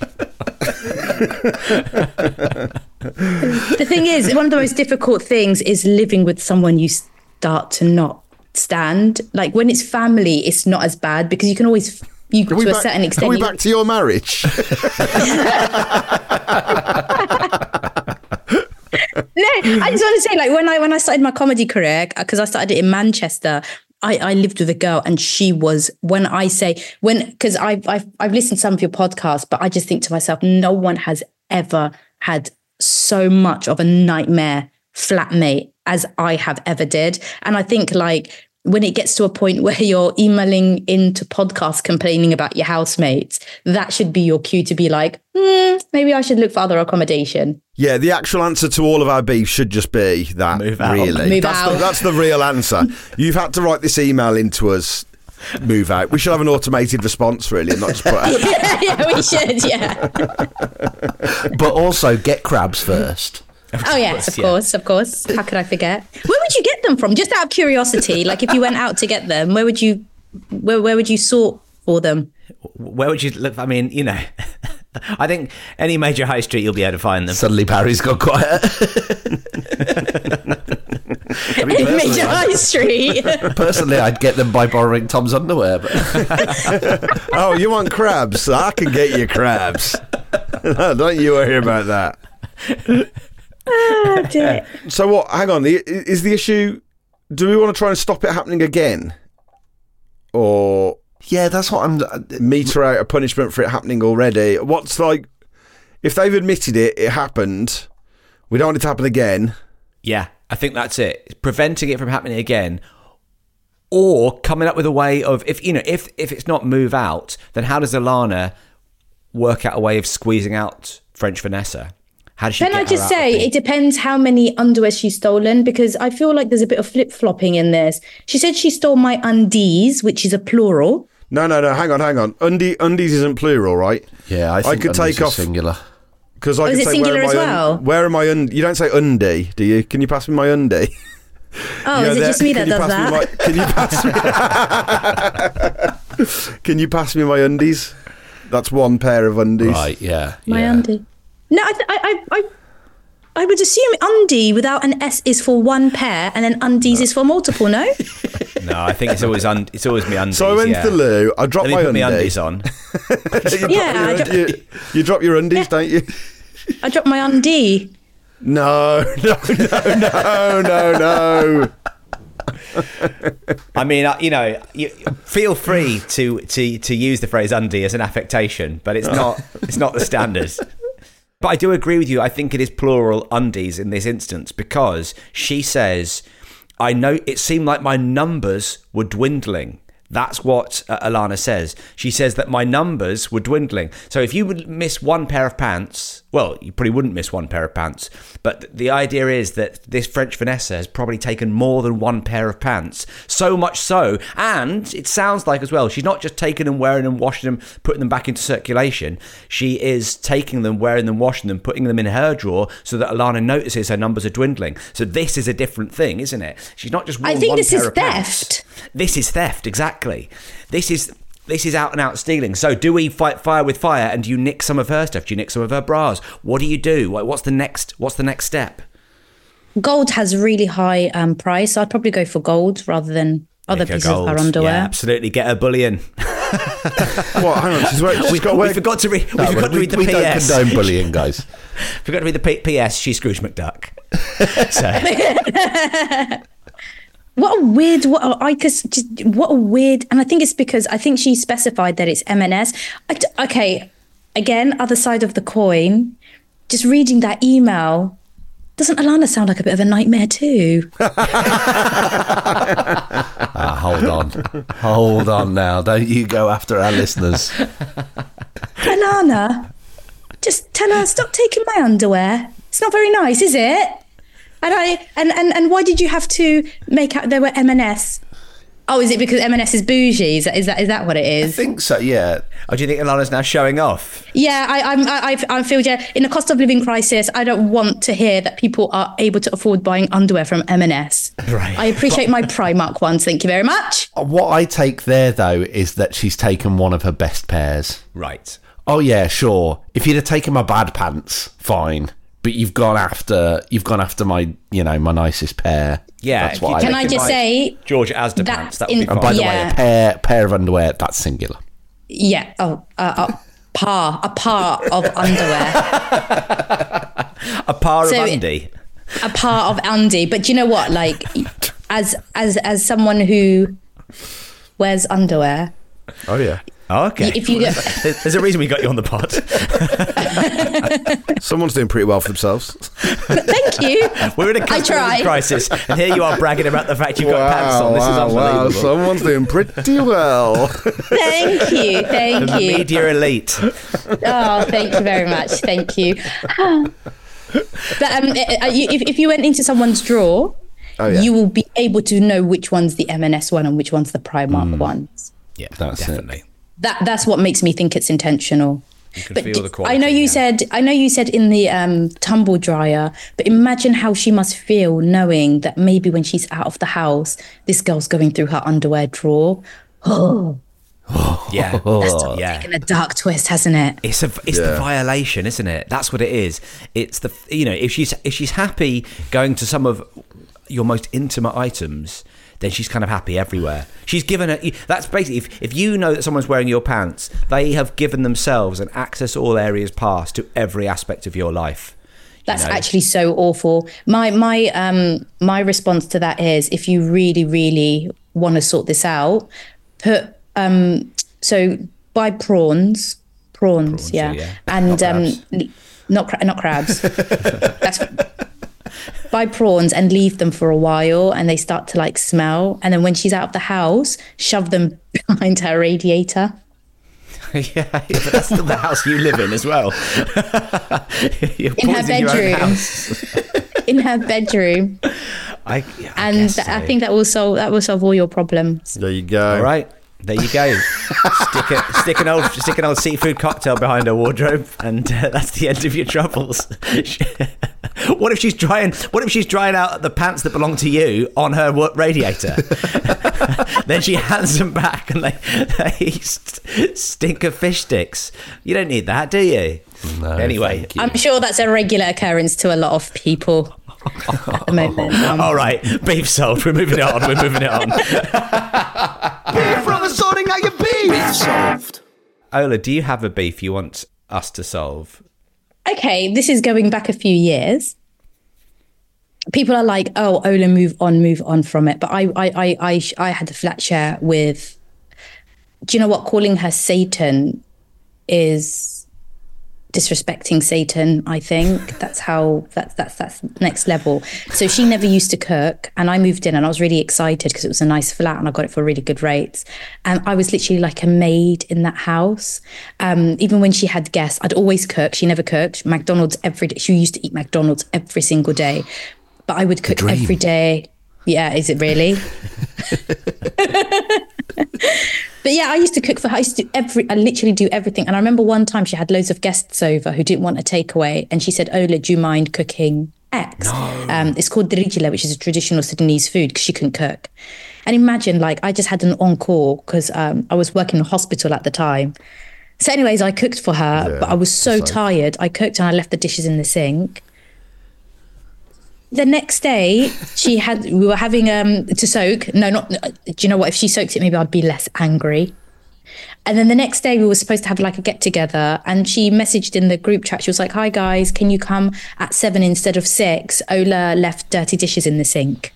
Speaker 6: The thing is, one of the most difficult things is living with someone you start to not stand. Like when it's family, it's not as bad because you can always, you
Speaker 2: Are we
Speaker 6: to a
Speaker 2: back-
Speaker 6: certain extent.
Speaker 2: Are we
Speaker 6: you-
Speaker 2: back to your marriage?
Speaker 6: No, I just want to say, like when I when I started my comedy career, because I started it in Manchester, I, I lived with a girl, and she was when I say when because I've I've I've listened to some of your podcasts, but I just think to myself, no one has ever had so much of a nightmare flatmate as I have ever did, and I think like. When it gets to a point where you're emailing into podcasts complaining about your housemates, that should be your cue to be like, hmm, maybe I should look for other accommodation.
Speaker 2: Yeah, the actual answer to all of our beef should just be that.
Speaker 4: Move out.
Speaker 2: Really,
Speaker 6: Move
Speaker 2: that's,
Speaker 6: out.
Speaker 2: The, that's the real answer. You've had to write this email into us. Move out. We should have an automated response, really, and not just put. Out.
Speaker 6: yeah, yeah, we should, yeah.
Speaker 3: But also get crabs first.
Speaker 6: Oh yes, of
Speaker 4: yeah.
Speaker 6: course, of course. How could I forget? Where would you get them from? Just out of curiosity, like if you went out to get them, where would you, where where would you sort for them?
Speaker 4: Where would you look? I mean, you know, I think any major high street you'll be able to find them.
Speaker 3: Suddenly Barry's got quiet.
Speaker 6: In Major High Street.
Speaker 3: Personally, I'd get them by borrowing Tom's underwear. But
Speaker 2: Oh, you want crabs? I can get you crabs. Don't you worry about that.
Speaker 6: Oh, dear.
Speaker 2: So what? Hang on. The, is the issue? Do we want to try and stop it happening again, or
Speaker 3: yeah, that's what I'm.
Speaker 2: meter out a punishment for it happening already? What's like? If they've admitted it, it happened. We don't want it to happen again.
Speaker 4: Yeah, I think that's it. Preventing it from happening again, or coming up with a way of if you know if if it's not move out, then how does Alana work out a way of squeezing out French Vanessa? How does she?
Speaker 6: Can
Speaker 4: get
Speaker 6: I
Speaker 4: her
Speaker 6: just
Speaker 4: out
Speaker 6: say,
Speaker 4: of the-
Speaker 6: it depends how many underwear she's stolen, because I feel like there's a bit of flip-flopping in this. She said she stole my undies, which is a plural.
Speaker 2: No, no, no. Hang on, hang on. Undi, undies isn't plural, right?
Speaker 3: Yeah, I think
Speaker 2: could
Speaker 3: undies
Speaker 2: take
Speaker 3: are
Speaker 2: off
Speaker 3: singular.
Speaker 2: because I
Speaker 6: Oh,
Speaker 2: could
Speaker 6: is it
Speaker 2: say
Speaker 6: singular
Speaker 2: where am
Speaker 6: as
Speaker 2: I un-
Speaker 6: well?
Speaker 2: where am I? Un- you don't say undie, do you? Can you pass me my undie?
Speaker 6: Oh,
Speaker 2: Yeah,
Speaker 6: is it
Speaker 2: there-
Speaker 6: just me
Speaker 2: can
Speaker 6: that
Speaker 2: you
Speaker 6: does
Speaker 2: pass me
Speaker 6: that?
Speaker 2: my- can you pass me? Can you pass me my undies? That's one pair of undies.
Speaker 3: Right, yeah.
Speaker 6: My
Speaker 3: yeah.
Speaker 6: undie. No, I, th- I, I, I, I would assume undie without an S is for one pair, and then undies is for multiple. No.
Speaker 4: No, I think it's always un- it's always me undies.
Speaker 2: So I went
Speaker 4: yeah.
Speaker 2: to the loo. I dropped
Speaker 4: Let me
Speaker 2: my
Speaker 4: put me
Speaker 2: undie.
Speaker 4: undies on.
Speaker 2: you,
Speaker 6: Yeah,
Speaker 2: drop
Speaker 6: I
Speaker 2: your,
Speaker 6: dro-
Speaker 2: you, you drop your undies, don't you?
Speaker 6: I dropped my undie.
Speaker 2: No, no, no, no, no, no.
Speaker 4: I mean, uh, you know, you, feel free to, to to use the phrase undie as an affectation, but it's not it's not the standard. But I do agree with you. I think it is plural undies in this instance because she says, "I know it seemed like my numbers were dwindling. That's what uh, Alana says. She says that my numbers were dwindling. So if you would miss one pair of pants, well, you probably wouldn't miss one pair of pants. But the idea is that this French Vanessa has probably taken more than one pair of pants. So much so. And it sounds like as well, she's not just taking them, wearing them, washing them, putting them back into circulation. She is taking them, wearing them, washing them, putting them in her drawer so that Alana notices her numbers are dwindling. So this is a different thing, isn't it? She's not just worn
Speaker 6: I think
Speaker 4: one
Speaker 6: this
Speaker 4: pair
Speaker 6: is
Speaker 4: of pants.
Speaker 6: theft.
Speaker 4: This is theft, exactly. This is this is out and out stealing. So do we fight fire with fire, and do you nick some of her stuff? Do you nick some of her bras? What do you do? Like, What's the next What's the next step?
Speaker 6: Gold has really high um, price. So I'd probably go for gold rather than other
Speaker 4: Nick her
Speaker 6: pieces of her
Speaker 4: gold.
Speaker 6: underwear.
Speaker 4: Yeah, absolutely. Get her bullion.
Speaker 2: What? Hang on. She's, work, she's
Speaker 4: we,
Speaker 2: got
Speaker 4: we
Speaker 2: work.
Speaker 4: forgot to read. We
Speaker 3: No,
Speaker 4: forgot to
Speaker 3: we,
Speaker 4: read the
Speaker 3: we
Speaker 4: P
Speaker 3: don't
Speaker 4: S.
Speaker 3: condone bullying, guys.
Speaker 4: Forgot to read the P- P S. She's Scrooge McDuck. So.
Speaker 6: What a weird, what a, I cause just, what a weird, and I think it's because I think she specified that it's M and S. I d- okay, again, other side of the coin, just reading that email, doesn't Alana sound like a bit of a nightmare too?
Speaker 3: Ah, hold on. Hold on now. Don't you go after our listeners.
Speaker 6: Alana, just tell her, stop taking my underwear. It's not very nice, is it? And I and, and, and why did you have to make out they were M and S? Oh, is it because M and S is bougie? Is that is that, is that what it
Speaker 3: I
Speaker 6: is?
Speaker 3: think so, yeah.
Speaker 4: Oh, do you think Alana's now showing off?
Speaker 6: Yeah, I I'm, I I I feel yeah. In a cost of living crisis, I don't want to hear that people are able to afford buying underwear from M and S.
Speaker 4: Right.
Speaker 6: I appreciate my Primark ones. Thank you very much.
Speaker 3: What I take there, though, is that she's taken one of her best pairs.
Speaker 4: Right.
Speaker 3: Oh, yeah, sure. If you'd have taken my bad pants, fine. But you've gone after you've gone after my, you know, my nicest pair.
Speaker 4: Yeah.
Speaker 3: That's
Speaker 4: if
Speaker 3: what
Speaker 4: you
Speaker 3: I
Speaker 6: Can
Speaker 4: take
Speaker 6: I
Speaker 3: think.
Speaker 6: just
Speaker 4: my
Speaker 6: say
Speaker 4: George Asda
Speaker 6: that's
Speaker 4: pants? That would
Speaker 6: in-
Speaker 4: be fine.
Speaker 3: And by the way,
Speaker 6: Yeah.
Speaker 3: a pair pair of underwear, that's singular.
Speaker 6: yeah? Oh, uh, a par a par of underwear.
Speaker 4: A par
Speaker 6: So
Speaker 4: of
Speaker 6: it-
Speaker 4: undie.
Speaker 6: A par of Andy. But do you know what? Like, as as as someone who wears underwear,
Speaker 2: Oh yeah.
Speaker 4: Oh, okay.
Speaker 6: if you get
Speaker 4: There's a reason we got you on the pod.
Speaker 2: Someone's doing pretty well for themselves.
Speaker 6: thank you.
Speaker 4: We're in a
Speaker 6: I
Speaker 4: cost of
Speaker 6: try.
Speaker 4: living crisis, and here you are bragging about the fact you've got pants on. This is unbelievable.
Speaker 2: Someone's doing pretty well.
Speaker 6: Thank you. Thank
Speaker 4: The
Speaker 6: you.
Speaker 4: media elite.
Speaker 6: Oh, thank you very much. Thank you. But um, uh, you- if, if you went into someone's drawer,
Speaker 2: Oh, yeah.
Speaker 6: you will be able to know which one's the M and S one and which one's the Primark ones.
Speaker 4: Yeah,
Speaker 3: That's it.
Speaker 4: definitely.
Speaker 6: That that's what makes me think it's intentional.
Speaker 4: You can
Speaker 6: But
Speaker 4: feel the
Speaker 6: d-
Speaker 4: quality.
Speaker 6: I know you
Speaker 4: yeah.
Speaker 6: said I know you said in the um, tumble dryer, but imagine how she must feel knowing that maybe when she's out of the house, this girl's going through her underwear drawer. Oh,
Speaker 4: Yeah,
Speaker 6: that's
Speaker 4: yeah.
Speaker 6: taken a dark twist, hasn't it?
Speaker 4: It's a it's the
Speaker 2: Yeah.
Speaker 4: violation, isn't it? That's what it is. It's the you know if she's if she's happy going to some of your most intimate items, then she's kind of happy everywhere. She's given it. That's basically if, if you know that someone's wearing your pants, they have given themselves an access to all areas past to every aspect of your life.
Speaker 6: That's
Speaker 4: know?
Speaker 6: actually so awful. My my um my response to that is if you really really want to sort this out, put um so buy prawns, prawns,
Speaker 4: Prawns,
Speaker 6: yeah,
Speaker 4: yeah.
Speaker 6: and
Speaker 4: Not
Speaker 6: um
Speaker 4: crabs.
Speaker 6: l- not cra- not crabs. That's buy prawns and leave them for a while, and they start to like smell. And then when she's out of the house, shove them behind her radiator.
Speaker 4: Yeah, but that's still the house you live in as well. You're
Speaker 6: In her
Speaker 4: poisoning your own
Speaker 6: bedroom.
Speaker 4: house.
Speaker 6: In her bedroom,
Speaker 4: I, yeah, I
Speaker 6: and
Speaker 4: guess
Speaker 6: th- I
Speaker 4: so.
Speaker 6: think that will solve that will solve all your problems.
Speaker 2: There you go.
Speaker 4: All right, there you go. stick, a, stick an old stick an old seafood cocktail behind her wardrobe, and uh, that's the end of your troubles. What if she's drying? What if she's drying out the pants that belong to you on her wa- radiator? Then she hands them back, and they they st- stink of fish sticks. You don't need that, do you?
Speaker 3: No,
Speaker 4: Anyway,
Speaker 3: thank you.
Speaker 6: I'm sure that's a regular occurrence to a lot of people at the moment. Um,
Speaker 4: all right, beef sold. We're moving it on. We're moving it on.
Speaker 5: Beef from sorting out your beef. Beef solved.
Speaker 4: Ola, do you have a beef you want us to solve?
Speaker 6: Okay, this is going back a few years. People are like, "Oh, Ola, move on, move on from it." But I, I, I, I, I had a flat share with. Do you know what? Calling her Satan is disrespecting Satan. I think that's how that's that's that's next level. So she never used to cook, and I moved in, and I was really excited because it was a nice flat, and I got it for really good rates. And I was literally like a maid in that house. Um, even when she had guests, I'd always cook. She never cooked. McDonald's every day. She used to eat McDonald's every single day, but I would cook every day. Yeah, is it really? But yeah, I used to cook for her. I used to do every, I literally do everything. And I remember one time she had loads of guests over who didn't want a takeaway. And she said, Ola, do you mind cooking X? No. Um, it's called dirijila, which is a traditional Sudanese food because she couldn't cook. And imagine, like, I just had an on-call because um, I was working in a hospital at the time. So anyways, I cooked for her, yeah, but I was so like... tired. I cooked and I left the dishes in the sink. The next day, she had. We were having um to soak. No, not. Do you know what? If she soaked it, maybe I'd be less angry. And then the next day, we were supposed to have like a get together, and she messaged in the group chat. She was like, "Hi guys, can you come at seven instead of six? Ola left dirty dishes in the sink."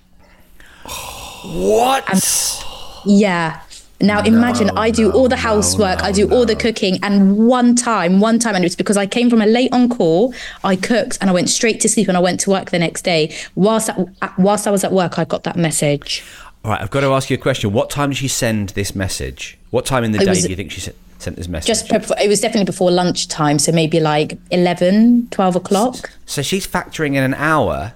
Speaker 4: What?
Speaker 6: And, yeah. Now imagine no, I do no, all the housework, no, no, I do all no. the cooking, and one time, one time, and it was because I came from a late on call, I cooked and I went straight to sleep and I went to work the next day. Whilst, at, whilst I was at work, I got that message.
Speaker 4: All right, I've got to ask you a question. What time did she send this message? What time in the it day was, do you think she sent, sent this message?
Speaker 6: Just before, it was definitely before lunchtime, so maybe like eleven, twelve o'clock.
Speaker 4: So she's factoring in an hour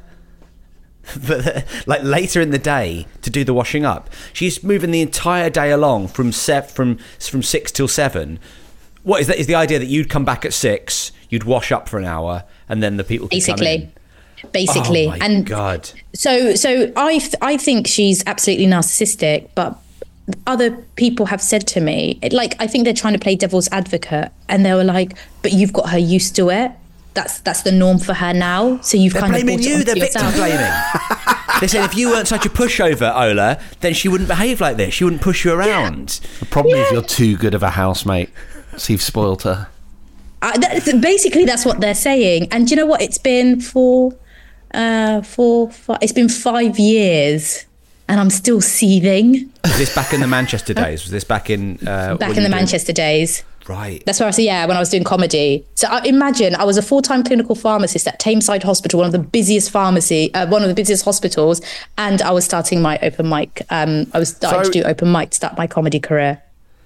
Speaker 4: but like later in the day to do the washing up. She's moving the entire day along from se- from from six till seven. What is that? Is the idea that you'd come back at six, you'd wash up for an hour, and then the people could
Speaker 6: basically,
Speaker 4: come in?
Speaker 6: basically.
Speaker 4: Oh my
Speaker 6: and
Speaker 4: God!
Speaker 6: So so I th- I think she's absolutely narcissistic, but other people have said to me, like, I think they're trying to play devil's advocate, and they were like, "But you've got her used to it. That's that's the norm for her now. So you've
Speaker 4: they're
Speaker 6: kind
Speaker 4: blaming
Speaker 6: of brought
Speaker 4: you.
Speaker 6: it
Speaker 4: They're victim
Speaker 6: yourself."
Speaker 4: blaming. They said if you weren't such a pushover, Ola, then she wouldn't behave like this. She wouldn't push you around.
Speaker 3: Yeah. The problem yeah. is you're too good of a housemate, so you've spoiled her.
Speaker 6: Uh, that's, basically, that's what they're saying. And do you know what? It's been for, uh, for, for it's been five years, and I'm still seething.
Speaker 4: Was this back in the Manchester days? Was this back in uh,
Speaker 6: back in the Manchester days?
Speaker 4: Right.
Speaker 6: That's where I said, yeah, when I was doing comedy. So I, imagine I was a full-time clinical pharmacist at Tameside Hospital, one of the busiest pharmacy, uh, one of the busiest hospitals, and I was starting my open mic. Um, I was starting so, to do open mic to start my comedy career.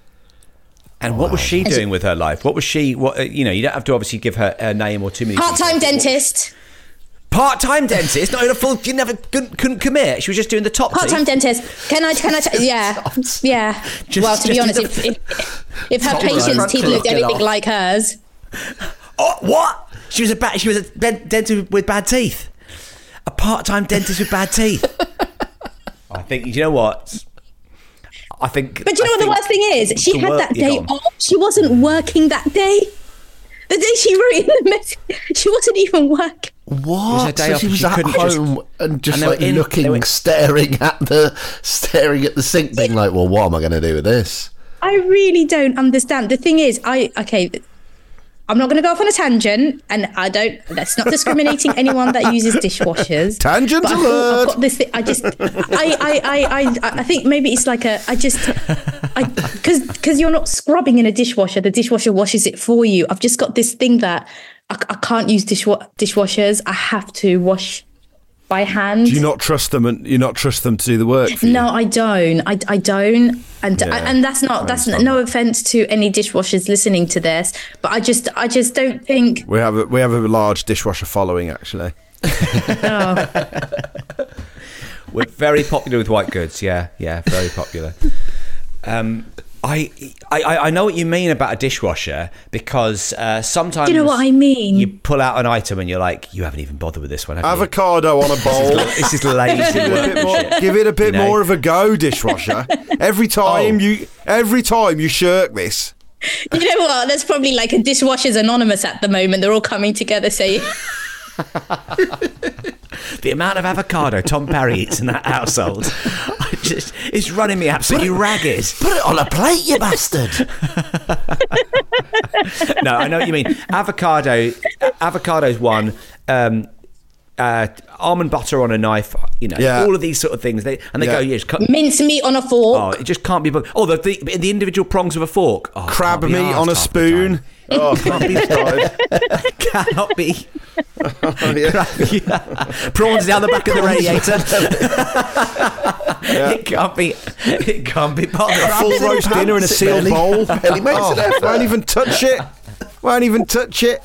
Speaker 4: And what wow. was she doing with her life? What was she? What uh, you know? You don't have to obviously give her a name or too many.
Speaker 6: Part-time dentist.
Speaker 4: Part-time dentist, not in a full. You never couldn't, couldn't commit. She was just doing the top.
Speaker 6: Part-time
Speaker 4: teeth.
Speaker 6: dentist. Can I? Can I? T- yeah, yeah. Just, well, to be honest, if, if, if her patient's teeth looked anything like hers.
Speaker 4: Oh, what? She was a bad. She was a dentist with bad teeth. A part-time dentist with bad teeth. I think you know what. I think.
Speaker 6: But do you know
Speaker 4: I
Speaker 6: what the worst thing is? She had
Speaker 4: work,
Speaker 6: that day off. She wasn't working that day. The day she wrote in the message, she wasn't even working.
Speaker 3: What? So she was at home just, and just and like in, looking, in, staring at the staring at the sink, being like, "Well, what am I going to do with this?"
Speaker 6: I really don't understand. The thing is, I okay. I'm not going to go off on a tangent, and I don't. That's not discriminating anyone that uses dishwashers.
Speaker 2: Tangent
Speaker 6: but
Speaker 2: alert!
Speaker 6: I've got this thing. I just, I, I, I, I, I think maybe it's like a. I just, I, because because you're not scrubbing in a dishwasher. The dishwasher washes it for you. I've just got this thing that I, I can't use dishwa- dishwashers. I have to wash by hand.
Speaker 2: Do you not trust them, and you not trust them to do the work for you?
Speaker 6: No, I don't. I, I don't. And yeah, and that's not that's no offense to any dishwashers listening to this, but I just I just don't think
Speaker 2: we have a, we have a large dishwasher following actually.
Speaker 6: Oh.
Speaker 4: We're very popular with white goods. Yeah, yeah, very popular. Um, I, I I know what you mean about a dishwasher because uh, sometimes
Speaker 6: do you know what I mean?
Speaker 4: You pull out an item and you're like, you haven't even bothered with this one, have
Speaker 2: Avocado
Speaker 4: you?
Speaker 2: on a bowl.
Speaker 4: This is lazy work.
Speaker 2: Give it a bit
Speaker 4: you know?
Speaker 2: more of a go, dishwasher. Every time oh. you, every time you shirk this.
Speaker 6: You know what? There's probably like a Dishwashers Anonymous at the moment. They're all coming together saying.
Speaker 4: The amount of avocado Tom Parry eats in that household, I just, it's running me absolutely put it, ragged.
Speaker 3: Put it on a plate, you bastard.
Speaker 4: No, I know what you mean. Avocado, avocado's one. Um, uh, almond butter on a knife, you know, yeah. all of these sort of things. They and they yeah. go, yeah, just cut
Speaker 6: mince meat on a fork.
Speaker 4: Oh, it just can't be. Oh, the the, the individual prongs of a fork. Oh,
Speaker 2: crab meat on a spoon. Oh, can't be started.
Speaker 4: Cannot be.
Speaker 2: Oh, yeah.
Speaker 4: Prawns down the back of the radiator.
Speaker 2: Yeah.
Speaker 4: It can't be. It can't be part of
Speaker 2: A full roast dinner in a sealed
Speaker 3: Barely-
Speaker 2: bowl.
Speaker 3: barely makes
Speaker 2: Oh,
Speaker 3: an effort.
Speaker 2: won't even touch it. Won't even touch it.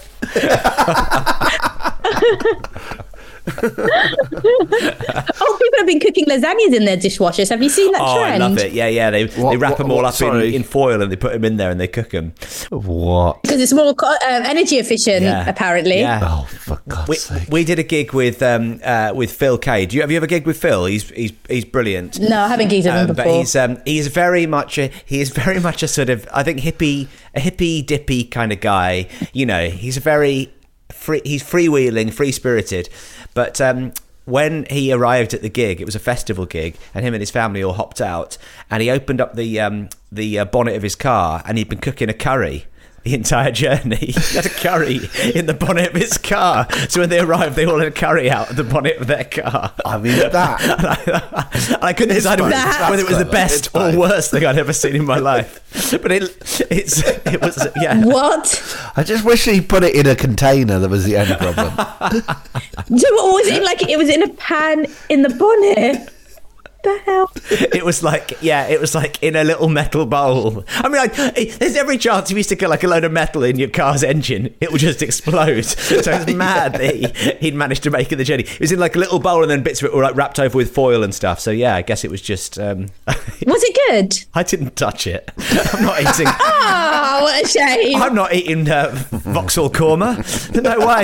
Speaker 6: Oh, people have been cooking lasagnas in their dishwashers. Have you seen that
Speaker 4: Oh,
Speaker 6: trend?
Speaker 4: I love it. Yeah, yeah. They
Speaker 2: What-
Speaker 4: they wrap
Speaker 2: what-
Speaker 4: them all
Speaker 2: what-
Speaker 4: up in,
Speaker 2: sorry.
Speaker 4: in foil and they put them in there and they cook them.
Speaker 3: What?
Speaker 6: Because it's more co- um, energy efficient,
Speaker 4: Yeah.
Speaker 6: apparently.
Speaker 4: Yeah.
Speaker 3: Oh, for God's
Speaker 4: We,
Speaker 3: sake.
Speaker 4: we did a gig with um uh, with Phil Kay. Do you have you ever gigged with Phil? He's he's he's brilliant.
Speaker 6: No, I haven't geeked with him
Speaker 4: Um, but
Speaker 6: before.
Speaker 4: he's um, he's very much a, he is very much a sort of I think hippie a hippie dippy kind of guy. You know, he's a very free he's freewheeling, free spirited. But um, when he arrived at the gig, it was a festival gig, and him and his family all hopped out, and he opened up the um, the uh, bonnet of his car, and he'd been cooking a curry the entire journey. He had a curry in the bonnet of his car. So when they arrived, they all had a curry out of the bonnet of their car.
Speaker 3: I mean, that.
Speaker 4: And I, and I couldn't decide whether,
Speaker 6: That's
Speaker 4: whether it was the
Speaker 3: clever.
Speaker 4: best
Speaker 3: It's
Speaker 4: or
Speaker 3: both.
Speaker 4: worst thing I'd ever seen in my life. But it, it's, it was, yeah.
Speaker 6: What?
Speaker 3: I just wish he put it in a container. That was the only problem.
Speaker 6: So what was it in, like? It was in a pan in the bonnet. The hell?
Speaker 4: It was like, yeah, it was like in a little metal bowl. I mean, like, there's every chance if you stick like a load of metal in your car's engine, it will just explode. So it's mad that he, he'd managed to make it the journey. It was in like a little bowl, and then bits of it were like wrapped over with foil and stuff. So yeah, I guess it was just. Um,
Speaker 6: Was it good?
Speaker 4: I didn't touch it. I'm not eating.
Speaker 6: Oh, what a shame.
Speaker 4: I'm not eating uh, Vauxhall korma. No way.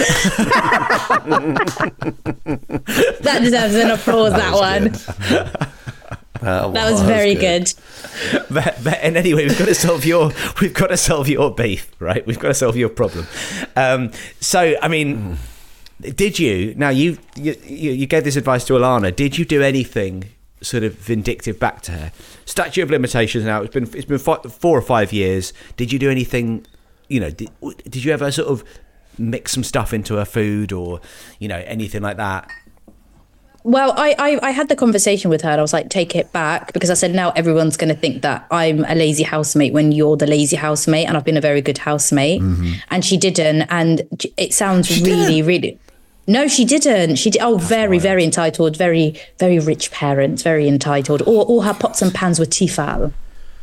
Speaker 6: That deserves an applause, that, one.
Speaker 3: That,
Speaker 6: That was very good.
Speaker 4: But, but and anyway, we've got to solve your we've got to solve your beef, right? We've got to solve your problem. Um, so, I mean, did you? Now you, you you gave this advice to Alana. Did you do anything sort of vindictive back to her? Statute of limitations. Now it's been it's been fi- four or five years. Did you do anything? You know, did, did you ever sort of mix some stuff into her food, or you know, anything like that?
Speaker 6: Well, I, I, I had the conversation with her and I was like, take it back, because I said, now everyone's going to think that I'm a lazy housemate when you're the lazy housemate, and I've been a very good housemate. Mm-hmm. And she didn't. And it sounds
Speaker 3: She
Speaker 6: really,
Speaker 3: didn't?
Speaker 6: really... No, she didn't. She did. Oh, very, very entitled, very, very rich parents, very entitled. All, all her pots and pans were Tefal.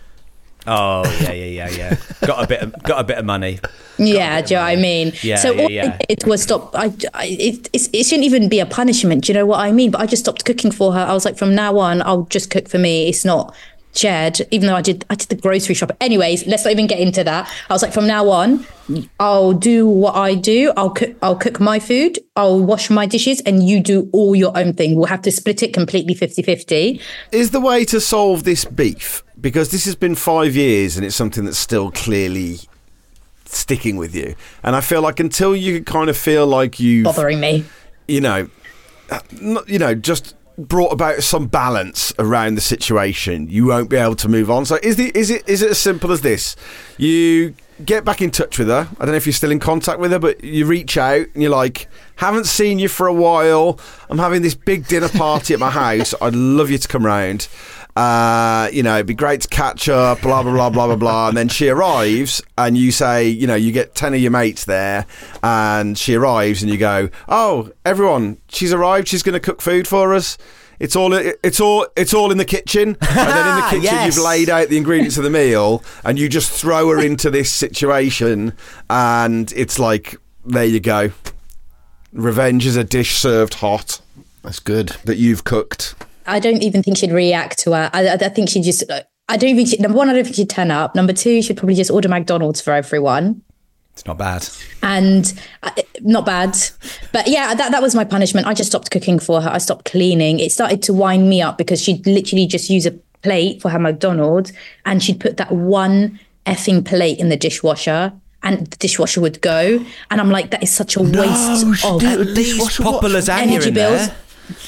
Speaker 4: Oh yeah, yeah, yeah, yeah. Got a bit, of, got a bit of money.
Speaker 6: Yeah, do you know what I mean?
Speaker 4: Yeah,
Speaker 6: so
Speaker 4: yeah,
Speaker 6: all
Speaker 4: yeah.
Speaker 6: I did was stop. I, I it, it's, it shouldn't even be a punishment. Do you know what I mean? But I just stopped cooking for her. I was like, from now on, I'll just cook for me. It's not shared. Even though I did, I did the grocery shop. Anyways, let's not even get into that. I was like, from now on, I'll do what I do. I'll cook. I'll cook my food. I'll wash my dishes, and you do all your own thing. We'll have to split it completely fifty-fifty.
Speaker 2: Is the way to solve this beef, because this has been five years and it's something that's still clearly sticking with you, and I feel like until you kind of feel like you've,
Speaker 6: Bothering me.
Speaker 2: you know, not, you know, just brought about some balance around the situation, you won't be able to move on. So is the is it is it as simple as this? You get back in touch with her. I don't know if you're still in contact with her, but you reach out and you're like, haven't seen you for a while. I'm having this big dinner party at my house. I'd love you to come round. Uh, you know, it'd be great to catch up, blah, blah, blah, blah, blah, blah. And then she arrives and you say, you know, you get ten of your mates there and she arrives and you go, oh, everyone, she's arrived. She's going to cook food for us. It's all, it's all, it's all in the kitchen. And then in the kitchen,
Speaker 4: Yes.
Speaker 2: you've laid out the ingredients of the meal and you just throw her into this situation. And it's like, there you go. Revenge is a dish served hot
Speaker 3: That's good.
Speaker 2: that you've cooked.
Speaker 6: I don't even think she'd react to her. I, I think she'd just, I don't even, number one, I don't think she'd turn up. Number two, she'd probably just order McDonald's for everyone.
Speaker 4: It's not bad.
Speaker 6: And uh, not bad. But yeah, that, that was my punishment. I just stopped cooking for her. I stopped cleaning. It started to wind me up because she'd literally just use a plate for her McDonald's and she'd put that one effing plate in the dishwasher. And the dishwasher would go. And I'm like, that is such a waste of
Speaker 4: At least pop a lasagna
Speaker 6: energy
Speaker 4: in
Speaker 6: bills.
Speaker 4: there.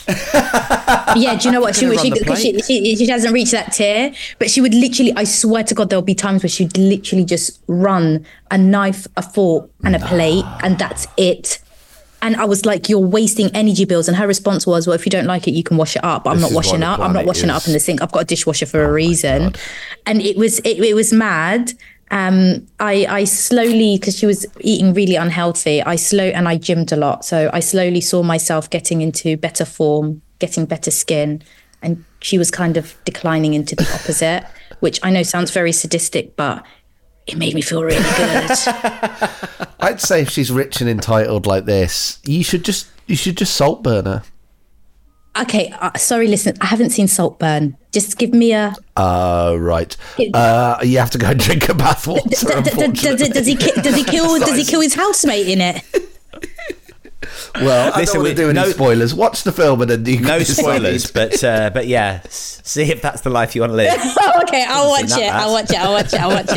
Speaker 6: Yeah, do you know what? She
Speaker 4: Gonna
Speaker 6: would,
Speaker 4: run
Speaker 6: she,
Speaker 4: the
Speaker 6: because she,
Speaker 4: plate.
Speaker 6: she, she hasn't reached that tier, but she would literally, I swear to God, there'll be times where she'd literally just run a knife, a fork, and a plate, and that's it. And I was like, you're wasting energy bills. And her response was, well, if you don't like it, you can wash it up. But I'm
Speaker 3: This
Speaker 6: not
Speaker 3: is
Speaker 6: washing
Speaker 3: why the
Speaker 6: up. I'm not
Speaker 3: planet
Speaker 6: washing it up
Speaker 3: is-
Speaker 6: in the sink. I've got a dishwasher for a
Speaker 3: my
Speaker 6: reason.
Speaker 3: God.
Speaker 6: And it was, it, it was mad. Um, I, I slowly, because she was eating really unhealthy, I slow and I gymmed a lot. So I slowly saw myself getting into better form, getting better skin. And she was kind of declining into the opposite, which I know sounds very sadistic, but it made me feel really good.
Speaker 3: I'd say if she's rich and entitled like this, you should just you should just salt burn her.
Speaker 6: Okay, uh, sorry, listen, I haven't seen Saltburn. Just give me a...
Speaker 3: Uh, right. Uh, you have to go and drink a bath water,
Speaker 6: d- d- d- d- does he ki- does he kill does he kill his housemate in it?
Speaker 3: Well, I Listen, don't want to do any no, spoilers. Watch the film and then you can
Speaker 4: no spoilers, but uh, but yeah, see if that's the life you want to live.
Speaker 6: Oh, okay, I'll watch it. I'll watch it. I'll watch it. I'll watch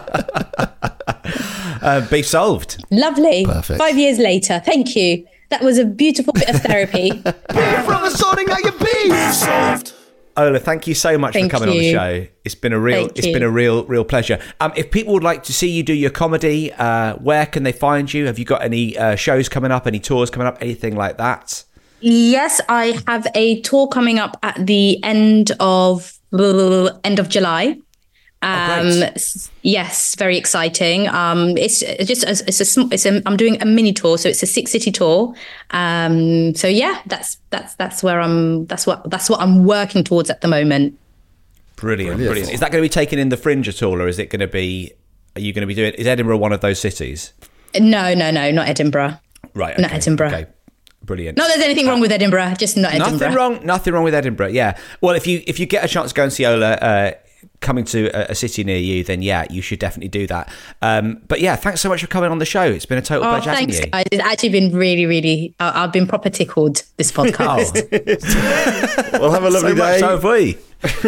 Speaker 4: it. uh, beef solved.
Speaker 6: Lovely.
Speaker 3: Perfect.
Speaker 6: Five years later. Thank you. That was a beautiful bit of therapy.
Speaker 5: Beef from the sorting out your beef. Solved.
Speaker 4: Ola, thank you so much
Speaker 6: thank
Speaker 4: for coming
Speaker 6: you.
Speaker 4: on the show. It's been a real,
Speaker 6: thank
Speaker 4: it's
Speaker 6: you.
Speaker 4: been a real, real pleasure. Um, if people would like to see you do your comedy, uh, where can they find you? Have you got any uh, shows coming up, any tours coming up, anything like that?
Speaker 6: Yes, I have a tour coming up at the end of end of July. Um,
Speaker 4: oh,
Speaker 6: yes, very exciting. Um, it's just it's a it's a I'm doing a mini tour, so it's a six city tour. Um, so yeah, that's that's that's where I'm. That's what that's what I'm working towards at the moment.
Speaker 4: Brilliant, brilliant. brilliant. Is that going to be taken in the Fringe at all, or is it going to be? Are you going to be doing? Is Edinburgh one of those cities?
Speaker 6: No, no, no, not Edinburgh.
Speaker 4: Right, okay,
Speaker 6: not Edinburgh.
Speaker 4: Okay. Brilliant.
Speaker 6: Not that there's anything wrong with Edinburgh, just not Edinburgh.
Speaker 4: Nothing wrong. Nothing wrong with Edinburgh. Yeah. Well, if you if you get a chance to go and see Ola. Uh, coming to a, a city near you, then yeah, you should definitely do that. Um, but yeah, thanks so much for coming on the show. It's been a total
Speaker 6: oh,
Speaker 4: pleasure having
Speaker 6: thanks,
Speaker 4: you.
Speaker 6: Guys. It's actually been really, really, uh, I've been proper tickled, this podcast.
Speaker 2: Oh. Well, have a lovely
Speaker 4: so
Speaker 2: day.
Speaker 4: Much, so have we.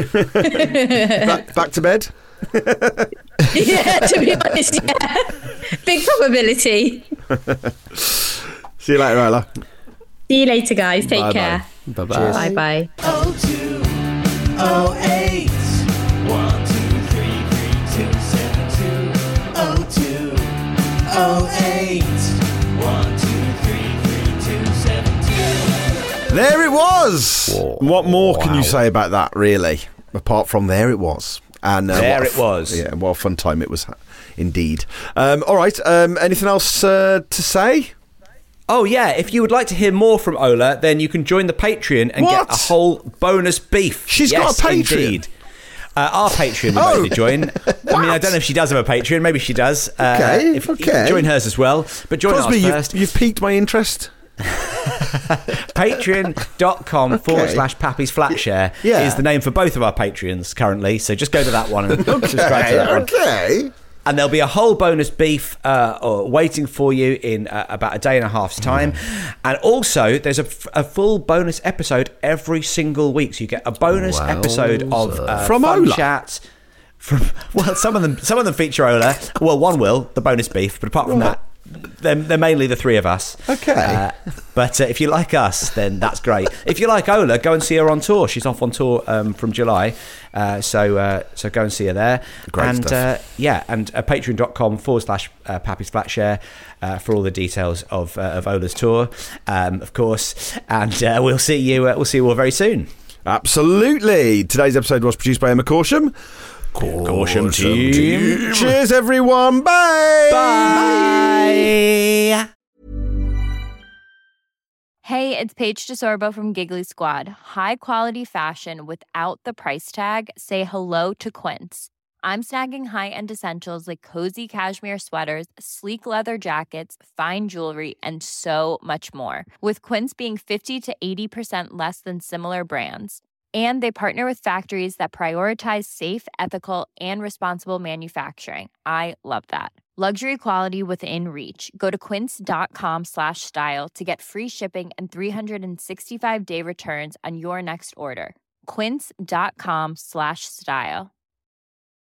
Speaker 2: back, back to bed?
Speaker 6: Yeah, to be honest, yeah. Big probability.
Speaker 2: See you later, Ola.
Speaker 6: See you later, guys. Take
Speaker 2: bye
Speaker 6: care.
Speaker 2: Bye bye.
Speaker 6: Bye bye.
Speaker 5: oh two oh eight one two three three two seven two oh two oh eight one two three three two seven two.
Speaker 2: There it was.
Speaker 3: Whoa.
Speaker 2: What more can
Speaker 3: Wow.
Speaker 2: you say about that, really? Apart from there it was. And uh,
Speaker 4: there
Speaker 2: what
Speaker 4: it
Speaker 2: f-
Speaker 4: was.
Speaker 2: Yeah, what a fun time it was, indeed. Um, all right. Um, anything else uh, to say?
Speaker 4: Oh, yeah. If you would like to hear more from Ola, then you can join the Patreon and
Speaker 2: What?
Speaker 4: get a whole bonus beef.
Speaker 2: She's
Speaker 4: yes,
Speaker 2: got a Patreon?
Speaker 4: Indeed. Uh, our Patreon would
Speaker 2: Oh.
Speaker 4: like to join. I mean, I don't know if she does have a Patreon. Maybe she does. Uh,
Speaker 2: Okay,
Speaker 4: if,
Speaker 2: okay.
Speaker 4: Join hers as well. But join
Speaker 2: Crosby,
Speaker 4: ours
Speaker 2: you,
Speaker 4: first.
Speaker 2: you've piqued my interest.
Speaker 4: Patreon.com forward
Speaker 2: Okay.
Speaker 4: slash Pappy's Flatshare
Speaker 2: Yeah.
Speaker 4: is the name for both of our Patreons currently. So just go to that one and subscribe to that one.
Speaker 2: Okay.
Speaker 4: And there'll be a whole bonus beef uh, waiting for you in uh, about a day and a half's time. And also, there's a, f- a full bonus episode every single week. So you get a bonus
Speaker 3: Wowza.
Speaker 4: episode of uh,
Speaker 2: From
Speaker 4: fun
Speaker 2: Ola?
Speaker 4: chat. From well, some of them some of them feature Ola. Well, one will, the bonus beef. But apart from that, they're, they're mainly the three of us.
Speaker 2: Okay.
Speaker 4: Uh, but uh, if you like us, then that's great. If you like Ola, go and see her on tour. She's off on tour um, from July. Uh, so uh, so go and see her there.
Speaker 2: Great
Speaker 4: and
Speaker 2: stuff.
Speaker 4: Uh, yeah, and uh, patreon.com forward slash uh, Pappy's Flatshare uh, for all the details of uh, of Ola's tour, um, of course. And uh, we'll see you. Uh, we'll see you all very soon.
Speaker 2: Absolutely. Today's episode was produced by Emma Corsham.
Speaker 4: Corsham team.
Speaker 2: Cheers, everyone. Bye.
Speaker 4: Bye.
Speaker 10: Hey, it's Paige DeSorbo from Giggly Squad. High quality fashion without the price tag. Say hello to Quince. I'm snagging high-end essentials like cozy cashmere sweaters, sleek leather jackets, fine jewelry, and so much more. With Quince being fifty to eighty percent less than similar brands. And they partner with factories that prioritize safe, ethical, and responsible manufacturing. I love that. Luxury quality within reach. Go to quince.com slash style to get free shipping and three sixty-five day returns on your next order. Quince.com slash style.